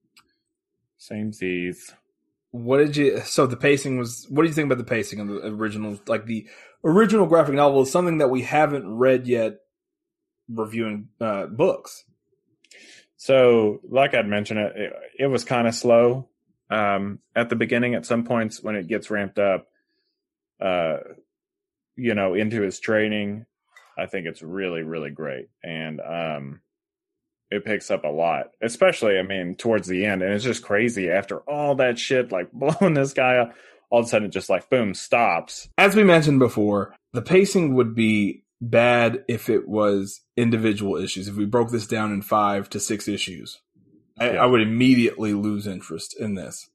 C: Same Z's.
B: What did you? So the pacing was. What do you think about the pacing of the original? Like the original graphic novel is something that we haven't read yet. Reviewing uh, books.
C: So, like I'd mentioned, it it, it was kind of slow um, at the beginning. At some points, when it gets ramped up, uh, you know, into his training, I think it's really, really great, and um, it picks up a lot. Especially, I mean, towards the end, and it's just crazy after all that shit, like blowing this guy up. All of a sudden, it just like boom stops.
B: As we mentioned before, the pacing would be bad if it was individual issues. If we broke this down in five to six issues, I,
C: yeah.
B: I would immediately lose interest in this.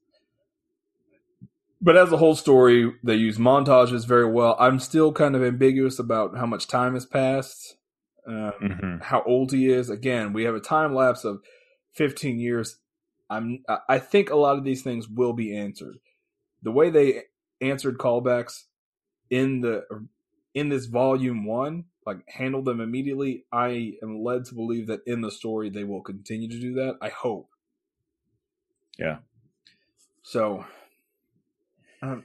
B: But as a whole story, they use montages very well. I'm still kind of ambiguous about how much time has passed, um,
C: mm-hmm.
B: how old he is. Again, we have a time lapse of fifteen years. I'm, I think a lot of these things will be answered. The way they answered callbacks in the in this volume one, like handled them immediately, I am led to believe that in the story they will continue to do that. I hope.
C: Yeah.
B: So, um,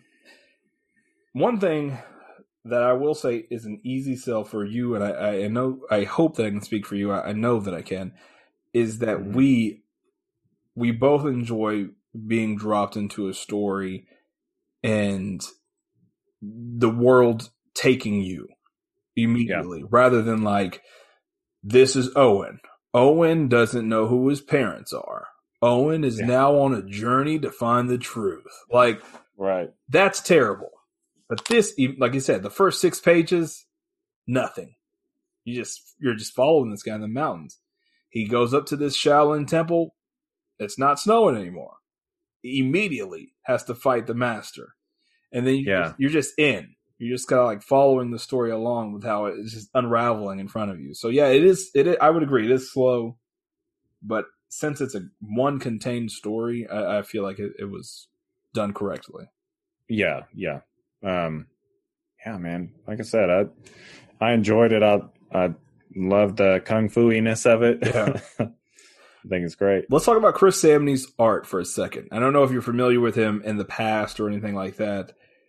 B: one thing that I will say is an easy sell for you, and I, I know, I hope that I can speak for you. I, I know that I can. Is that
C: mm-hmm.
B: we we both enjoy being dropped into a story and the world taking you immediately, yeah. rather than like, this is Owen. Owen doesn't know who his parents are. Owen is yeah. now on a journey to find the truth. Like,
C: right.
B: That's terrible. But this, like you said, the first six pages, nothing. You just, you're just following this guy in the mountains. He goes up to this Shaolin temple. It's not snowing anymore. He immediately has to fight the master. And then you
C: yeah.
B: just, you're just in. You're just kind of like following the story along with how it's just unraveling in front of you. So yeah, it is. It is, I would agree. It is slow, but since it's a one contained story, I, I feel like it, it was done correctly.
C: Yeah, yeah, um, yeah, man. Like I said, I I enjoyed it. I I love the kung fu-iness of it.
B: Yeah.
C: I think it's great.
B: Let's talk about Chris Samnee's art for a second. I don't know if you're familiar with him in the past or anything like that.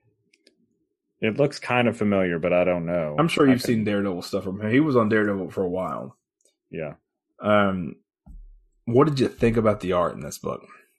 C: It looks kind of familiar, but I don't know.
B: I'm sure you've
C: can...
B: seen Daredevil stuff from him. He was on Daredevil for a while.
C: Yeah.
B: Um, what did you think about the art in this book?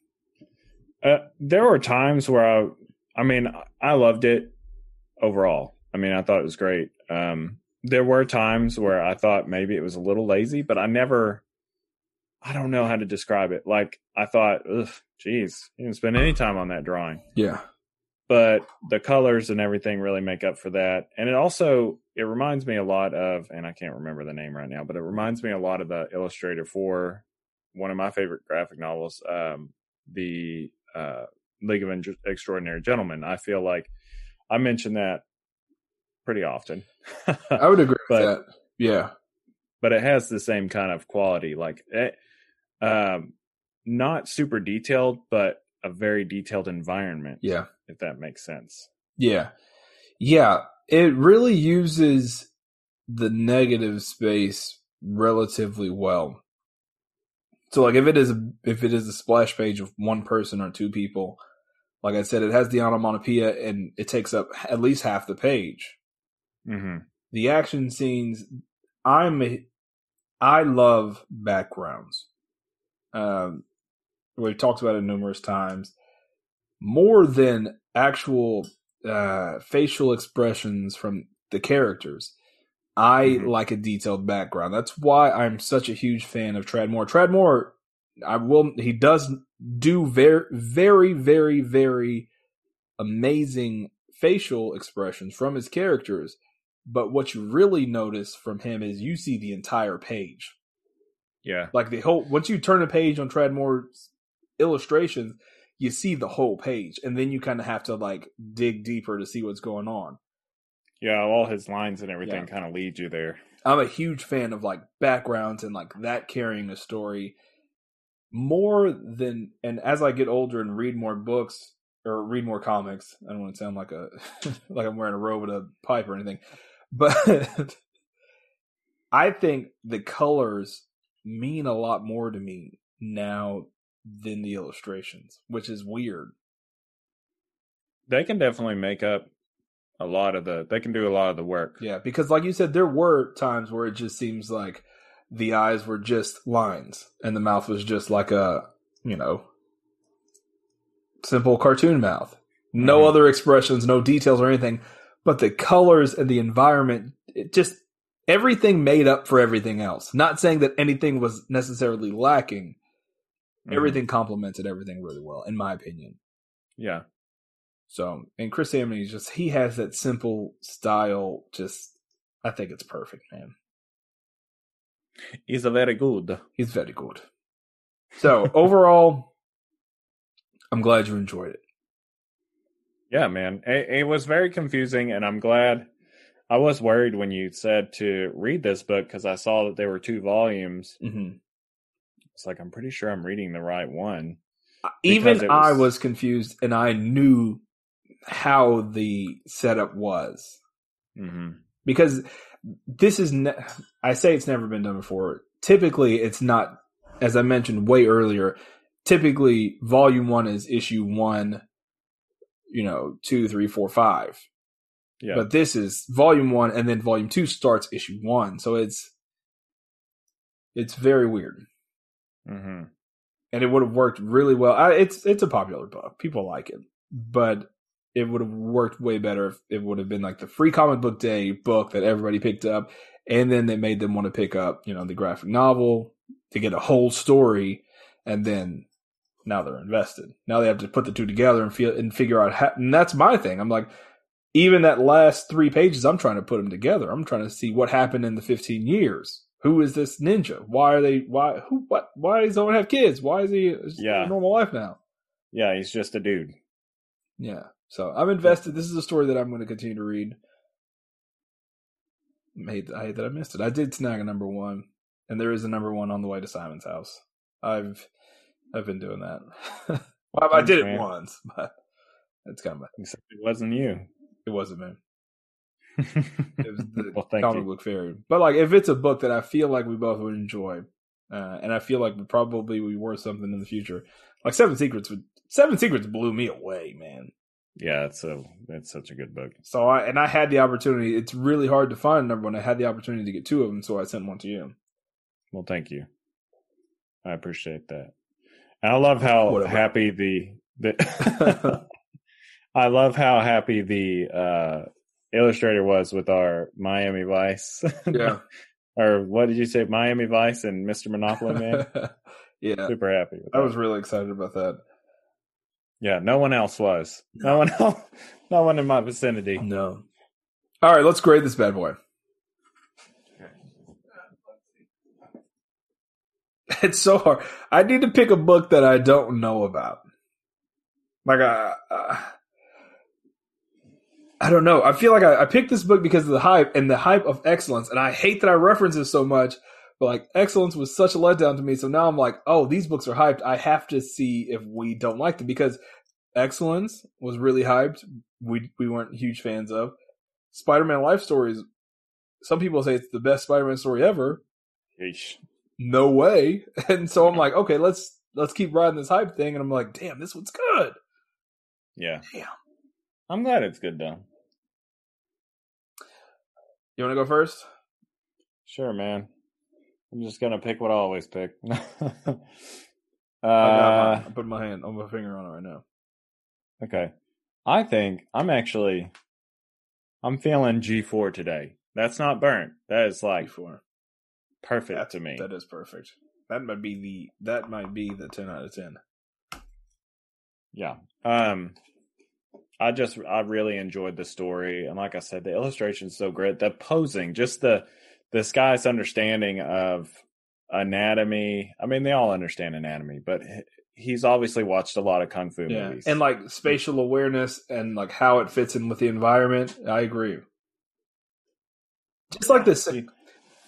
C: Uh, there were times where I, I mean, I loved it overall. I mean, I thought it was great. Um, there were times where I thought maybe it was a little lazy, but I never, I don't know how to describe it. Like, I thought, ugh, geez, you didn't spend any time on that drawing.
B: Yeah.
C: But the colors and everything really make up for that. And it also, it reminds me a lot of, and I can't remember the name right now, but it reminds me a lot of the illustrator for one of my favorite graphic novels, um, the uh, League of Extraordinary Gentlemen. I feel like I mention that pretty often.
B: I would agree
C: but,
B: with that. Yeah.
C: But it has the same kind of quality. Like, it, um, not super detailed, but a very detailed environment.
B: Yeah.
C: If that makes sense. Yeah.
B: Yeah. It really uses the negative space relatively well. So like if it is a, if it is a splash page of one person or two people, like I said, it has the onomatopoeia and it takes up at least half the page.
C: Mm-hmm.
B: The action scenes, I'm a, I love backgrounds. Um, we've talked about it numerous times. More than actual uh, facial expressions from the characters, I mm-hmm. like a detailed background. That's why I'm such a huge fan of Tradd Moore. Tradd Moore, I will. He does do very, very, very, very amazing facial expressions from his characters. But what you really notice from him is you see the entire page.
C: Yeah,
B: like the whole. Once you turn a page on Tradd Moore's illustrations, you see the whole page, and then you kind of have to like dig deeper to see what's going on.
C: Yeah, all his lines and everything
B: yeah.
C: kind of lead you there.
B: I'm a huge fan of like backgrounds and like that carrying a story more than. And as I get older and read more books or read more comics, I don't want to sound like a like I'm wearing a robe with a pipe or anything, but I think the colors mean a lot more to me now than the illustrations, which is weird.
C: They can definitely make up a lot of the, they can do a lot of the work.
B: Yeah, because like you said, there were times where it just seems like the eyes were just lines and the mouth was just like a, you know, simple cartoon mouth. No mm-hmm. other expressions, no details or anything. But the colors and the environment, it just, everything made up for everything else. Not saying that anything was necessarily lacking. Mm-hmm. Everything complemented everything really well, in my opinion.
C: Yeah. So,
B: and Chris Samney just, he has that simple style. Just, I think it's perfect, man.
C: He's a very good.
B: He's very good. So, overall, I'm glad you enjoyed it.
C: Yeah, man. It, it was very confusing, and I'm glad. I was worried when you said to read this book because I saw that there were two volumes.
B: Mm-hmm.
C: It's like, I'm pretty sure I'm reading the right one.
B: Even was... I was confused, and I knew how the setup was.
C: Mm-hmm.
B: Because this is, ne- I say it's never been done before. Typically, it's not, as I mentioned way earlier, typically volume one is issue one, you know, two, three, four, five.
C: Yeah.
B: But this is volume one, and then volume two starts issue one. So it's, it's very weird.
C: Mm-hmm.
B: And it would have worked really well. I, it's, it's a popular book. People like it, but it would have worked way better if it would have been like the free comic book day book that everybody picked up. And then they made them want to pick up, you know, the graphic novel to get a whole story. And then now they're invested. Now they have to put the two together and feel and figure out how, and that's my thing. I'm like, even that last three pages, I'm trying to put them together. I'm trying to see what happened in the fifteen years. Who is this ninja? Why are they, why, who, what, why does someone have kids? Why is he
C: yeah.
B: a normal life now?
C: Yeah. He's just a dude.
B: Yeah. So I'm invested. This is a story that I'm going to continue to read. I hate, I hate that I missed it. I did snag a number one, and there is a number one on the way to Simon's house. I've I've been doing that. Well, I did it once, but it's kind of.
C: Except it wasn't you.
B: It wasn't me. It was the
C: well,
B: comic
C: you.
B: book fairy. But like, if it's a book that I feel like we both would enjoy, uh, and I feel like we probably we worth something in the future, like Seven Secrets would. Seven Secrets blew me away, man.
C: Yeah, it's so it's such a good book.
B: So I and I had the opportunity. It's really hard to find number one. I had the opportunity to get two of them, so I sent one to you.
C: Well, thank you. I appreciate that. And I love how Whatever. happy the, the I love how happy the uh, illustrator was with our Miami Vice.
B: Yeah.
C: Or what did you say, Miami Vice and Mister Monopoly Man?
B: Yeah.
C: Super happy with
B: I
C: that.
B: was really excited about that.
C: Yeah, no one else was. No one else. No one in my vicinity.
B: No. All right, let's grade this bad boy. It's so hard. I need to pick a book that I don't know about. Like, I, uh, I don't know. I feel like I, I picked this book because of the hype and the hype of Excellence. And I hate that I reference it so much. But like, Excellence was such a letdown to me. So now I'm like, oh, these books are hyped. I have to see if we don't like them, because Excellence was really hyped. We we weren't huge fans of. Spider-Man Life Stories. Some people say it's the best Spider-Man story ever.
C: Yeesh.
B: No way. And so I'm like, okay, let's let's keep riding this hype thing. And I'm like, damn, this one's good.
C: Yeah.
B: Damn.
C: I'm glad it's good though.
B: You want to go first?
C: Sure, man. I'm just gonna pick what I always pick. uh,
B: I I'm putting my hand on my finger on it right now.
C: Okay. I think I'm actually I'm feeling G four today. That's not burnt. That is like G four. Perfect
B: That's,
C: to me.
B: That is perfect. That might be the that might be the ten out of ten.
C: Yeah. Um I just I really enjoyed the story, and like I said, the illustration's so great. The posing, just the this guy's understanding of anatomy. I mean, they all understand anatomy, but he's obviously watched a lot of kung fu
B: yeah.
C: movies.
B: And like spatial awareness and like how it fits in with the environment. I agree. Just like this.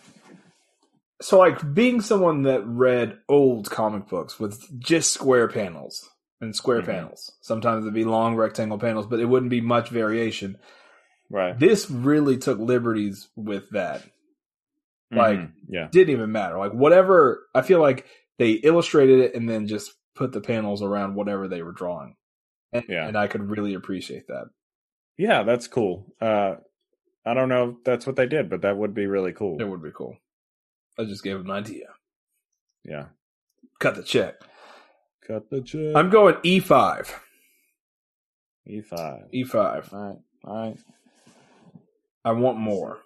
B: so like being someone that read old comic books with just square panels and square mm-hmm. panels. Sometimes it'd be long rectangle panels, but it wouldn't be much variation.
C: Right.
B: This really took liberties with that. Like,
C: mm-hmm. yeah.
B: didn't even matter. Like, whatever, I feel like they illustrated it and then just put the panels around whatever they were drawing. And,
C: yeah.
B: and I could really appreciate that.
C: Yeah, that's cool. Uh, I don't know if that's what they did, but that would be really cool.
B: It would be cool. I just gave them an idea.
C: Yeah.
B: Cut the check.
C: Cut the check.
B: I'm going E five.
C: E five.
B: E five.
C: All right. All right.
B: I want more.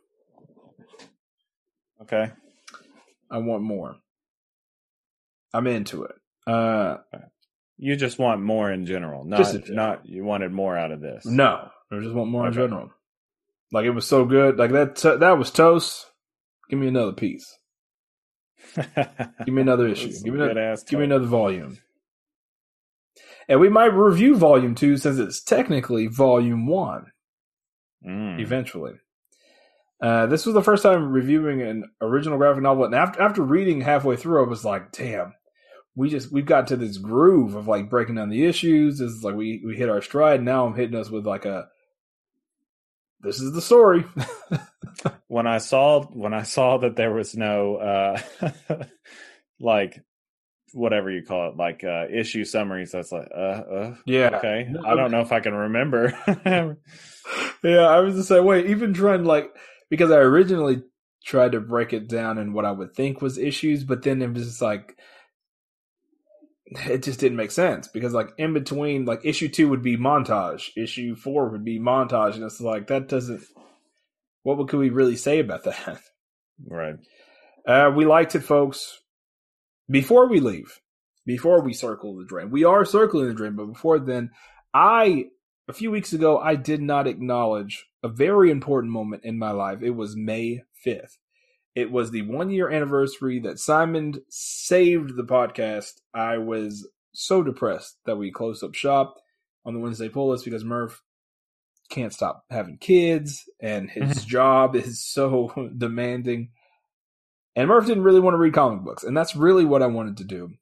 C: Okay.
B: I want more. I'm into it. Uh,
C: you just want more in general, not
B: just in general.
C: Not you wanted more out of this.
B: No, I just want more
C: okay.
B: in general. Like, it was so good. Like that. T- that was toast. Give me another piece. Give me another issue. Give me another. Give me another volume. And we might review volume two since it's technically volume one.
C: Mm.
B: Eventually. Uh, this was the first time reviewing an original graphic novel, and after after reading halfway through, I was like, "Damn, we just we've got to this groove of like breaking down the issues. This is like we we hit our stride. Now I'm hitting us with like a this is the story."
C: when I saw when I saw that there was no uh, like whatever you call it, like uh, issue summaries, that's like, uh, uh
B: yeah,
C: okay. I don't know if I can remember.
B: Yeah, I was the same way. Even trying like. Because I originally tried to break it down in what I would think was issues, but then it was just like, it just didn't make sense. Because like in between, like issue two would be montage, issue four would be montage, and it's like, that doesn't, what could we really say about that?
C: Right.
B: Uh, we liked it, folks. Before we leave, before we circle the drain, we are circling the drain, but before then, I, a few weeks ago, I did not acknowledge a very important moment in my life. It was May fifth. It was the one year anniversary that Simon saved the podcast. I was so depressed that we closed up shop on the Wednesday pull list because Murph can't stop having kids and his job is so demanding. And Murph didn't really want to read comic books. And that's really what I wanted to do.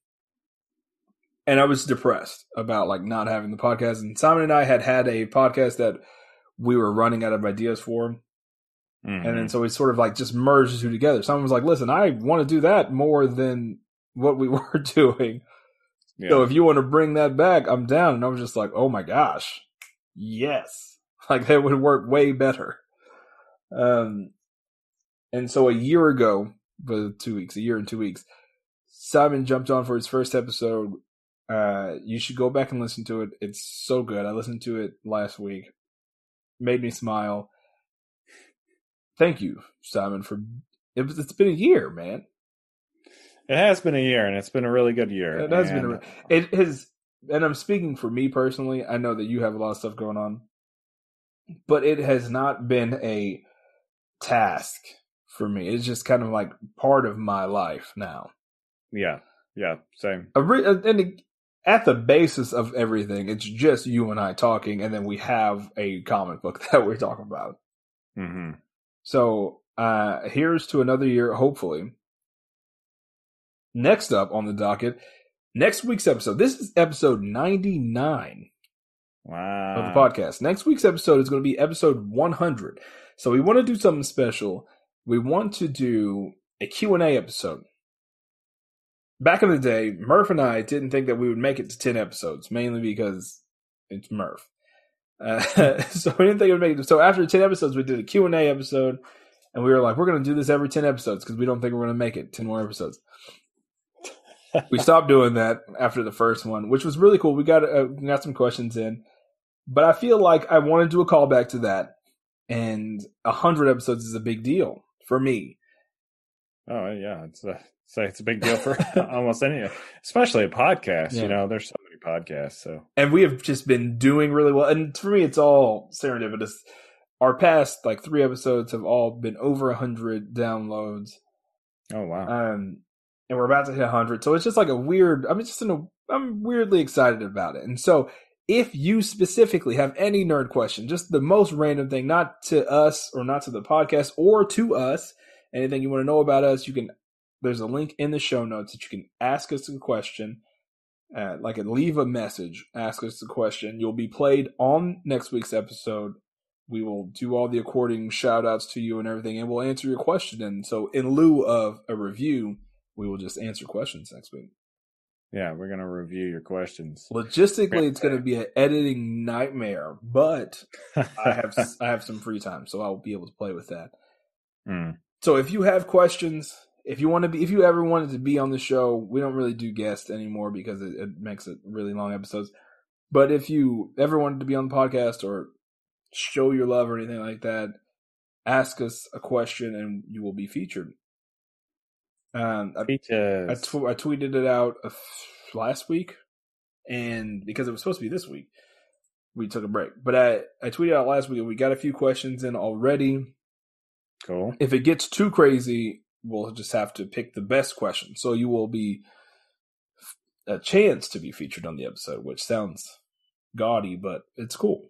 B: And I was depressed about like not having the podcast. And Simon and I had had a podcast that we were running out of ideas for. Mm-hmm. And then so we sort of like just merged the two together. Someone was like, listen, I want to do that more than what we were doing. Yeah. So if you want to bring that back, I'm down. And I was just like, oh my gosh, yes. Like that would work way better. Um, and so a year ago, for two weeks, a year and two weeks, Simon jumped on for his first episode. Uh, you should go back and listen to it. It's so good. I listened to it last week. Made me smile. Thank you, Simon, for it was, it's been a year, man.
C: It has been a year, and it's been a really good year.
B: It has and... been. A, it has, and I'm speaking for me personally. I know that you have a lot of stuff going on, but it has not been a task for me. It's just kind of like part of my life now.
C: Yeah, yeah, same.
B: A re- and at the basis of everything, it's just you and I talking, and then we have a comic book that we're talking about.
C: Mm-hmm.
B: So uh, here's to another year, hopefully. Next up on the docket, next week's episode. This is episode ninety-nine
C: wow.
B: of the podcast. Next week's episode is going to be episode one hundred. So we want to do something special. We want to do a Q and A episode. Back in the day, Murph and I didn't think that we would make it to ten episodes, mainly because it's Murph. Uh, so we didn't think it would make it. So after ten episodes, we did a Q and A episode, and we were like, we're going to do this every ten episodes because we don't think we're going to make it ten more episodes. We stopped doing that after the first one, which was really cool. We got uh, we got some questions in, but I feel like I want to do a callback to that, and one hundred episodes is a big deal for me.
C: Oh, yeah, it's a... So it's a big deal for almost any, especially a podcast. Yeah. You know, there's so many podcasts. So,
B: and we have just been doing really well. And for me, it's all serendipitous. Our past like three episodes have all been over a hundred downloads.
C: Oh wow!
B: Um, and we're about to hit a hundred. So it's just like a weird. I'm just in a. I'm weirdly excited about it. And so, if you specifically have any nerd question, just the most random thing, not to us or not to the podcast or to us, anything you want to know about us, you can there's a link in the show notes that you can ask us a question. Uh, like a, leave a message, ask us a question. You'll be played on next week's episode. We will do all the according shout outs to you and everything, and we'll answer your question. And so in lieu of a review, we will just answer questions next week.
C: Yeah, we're going to review your questions.
B: Logistically, it's going to be an editing nightmare, but I have I have some free time, so I'll be able to play with that.
C: Mm.
B: So if you have questions, if you want to be, if you ever wanted to be on the show, we don't really do guests anymore because it, it makes it really long episodes. But if you ever wanted to be on the podcast or show your love or anything like that, ask us a question and you will be featured. Um, I, I, tw- I tweeted it out uh, last week, and because it was supposed to be this week, we took a break. But I, I tweeted out last week, and we got a few questions in already.
C: Cool.
B: If it gets too crazy, we'll just have to pick the best question. So you will be a chance to be featured on the episode, which sounds gaudy, but it's cool.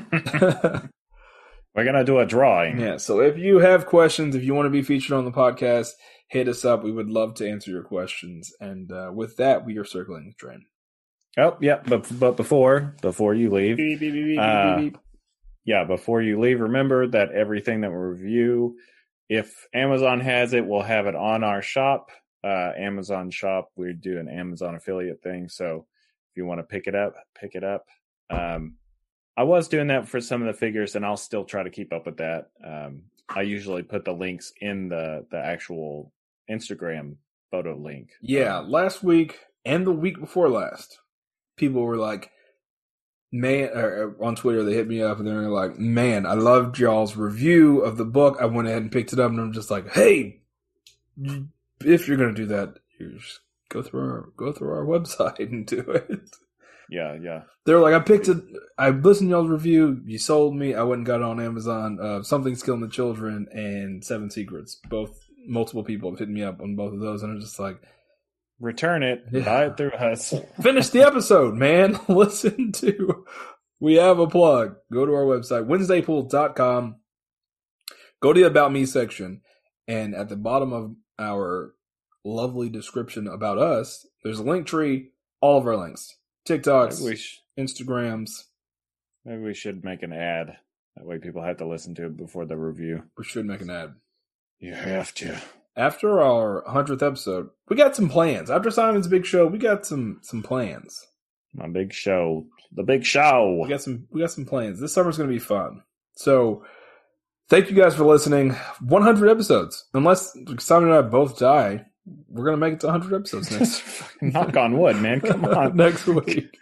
C: We're going to do a drawing.
B: Yeah, so if you have questions, if you want to be featured on the podcast, hit us up. We would love to answer your questions. And uh, with that, we are circling the train.
C: Oh, yeah, but but before before you leave,
B: beep, beep, beep, beep,
C: uh,
B: beep, beep.
C: yeah, before you leave, remember that everything that we review, if Amazon has it, we'll have it on our shop. Uh, Amazon shop, we do an Amazon affiliate thing. So if you want to pick it up, pick it up. Um, I was doing that for some of the figures, and I'll still try to keep up with that. Um, I usually put the links in the, the actual Instagram photo link.
B: Yeah,
C: um,
B: last week and the week before last, people were like, man, or on Twitter, they hit me up and they were like, man, I loved y'all's review of the book. I went ahead and picked it up, and I'm just like, hey, if you're going to do that, you just go through our, go through our website and do it.
C: Yeah, yeah.
B: They're like, I picked it. I listened to y'all's review. You sold me. I went and got it on Amazon. Uh, Something's Killing the Children and Seven Secrets. Both multiple people have hit me up on both of those, and I'm just like,
C: return it.
B: Yeah.
C: Buy it through us.
B: Finish the episode, man. Listen to. We have a plug. Go to our website, wednesday pool dot com. Go to the About Me section, and at the bottom of our lovely description about us, there's a link tree. All of our links. TikToks,
C: Maybe we, sh-
B: Instagrams.
C: maybe we should make an ad. That way people have to listen to it before the review.
B: We should make an ad.
C: You have to.
B: After our hundredth episode, we got some plans. After Simon's big show, we got some some plans.
C: My big show. The big show.
B: We got some we got some plans. This summer's going to be fun. So, thank you guys for listening. one hundred episodes. Unless Simon and I both die, we're going to make it to one hundred episodes next.
C: Knock on wood, man. Come on.
B: next week.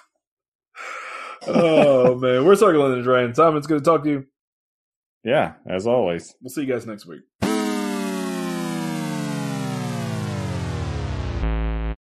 B: Oh, man. We're circling the drain. Simon, it's good to talk to you.
C: Yeah, as always.
B: We'll see you guys next week.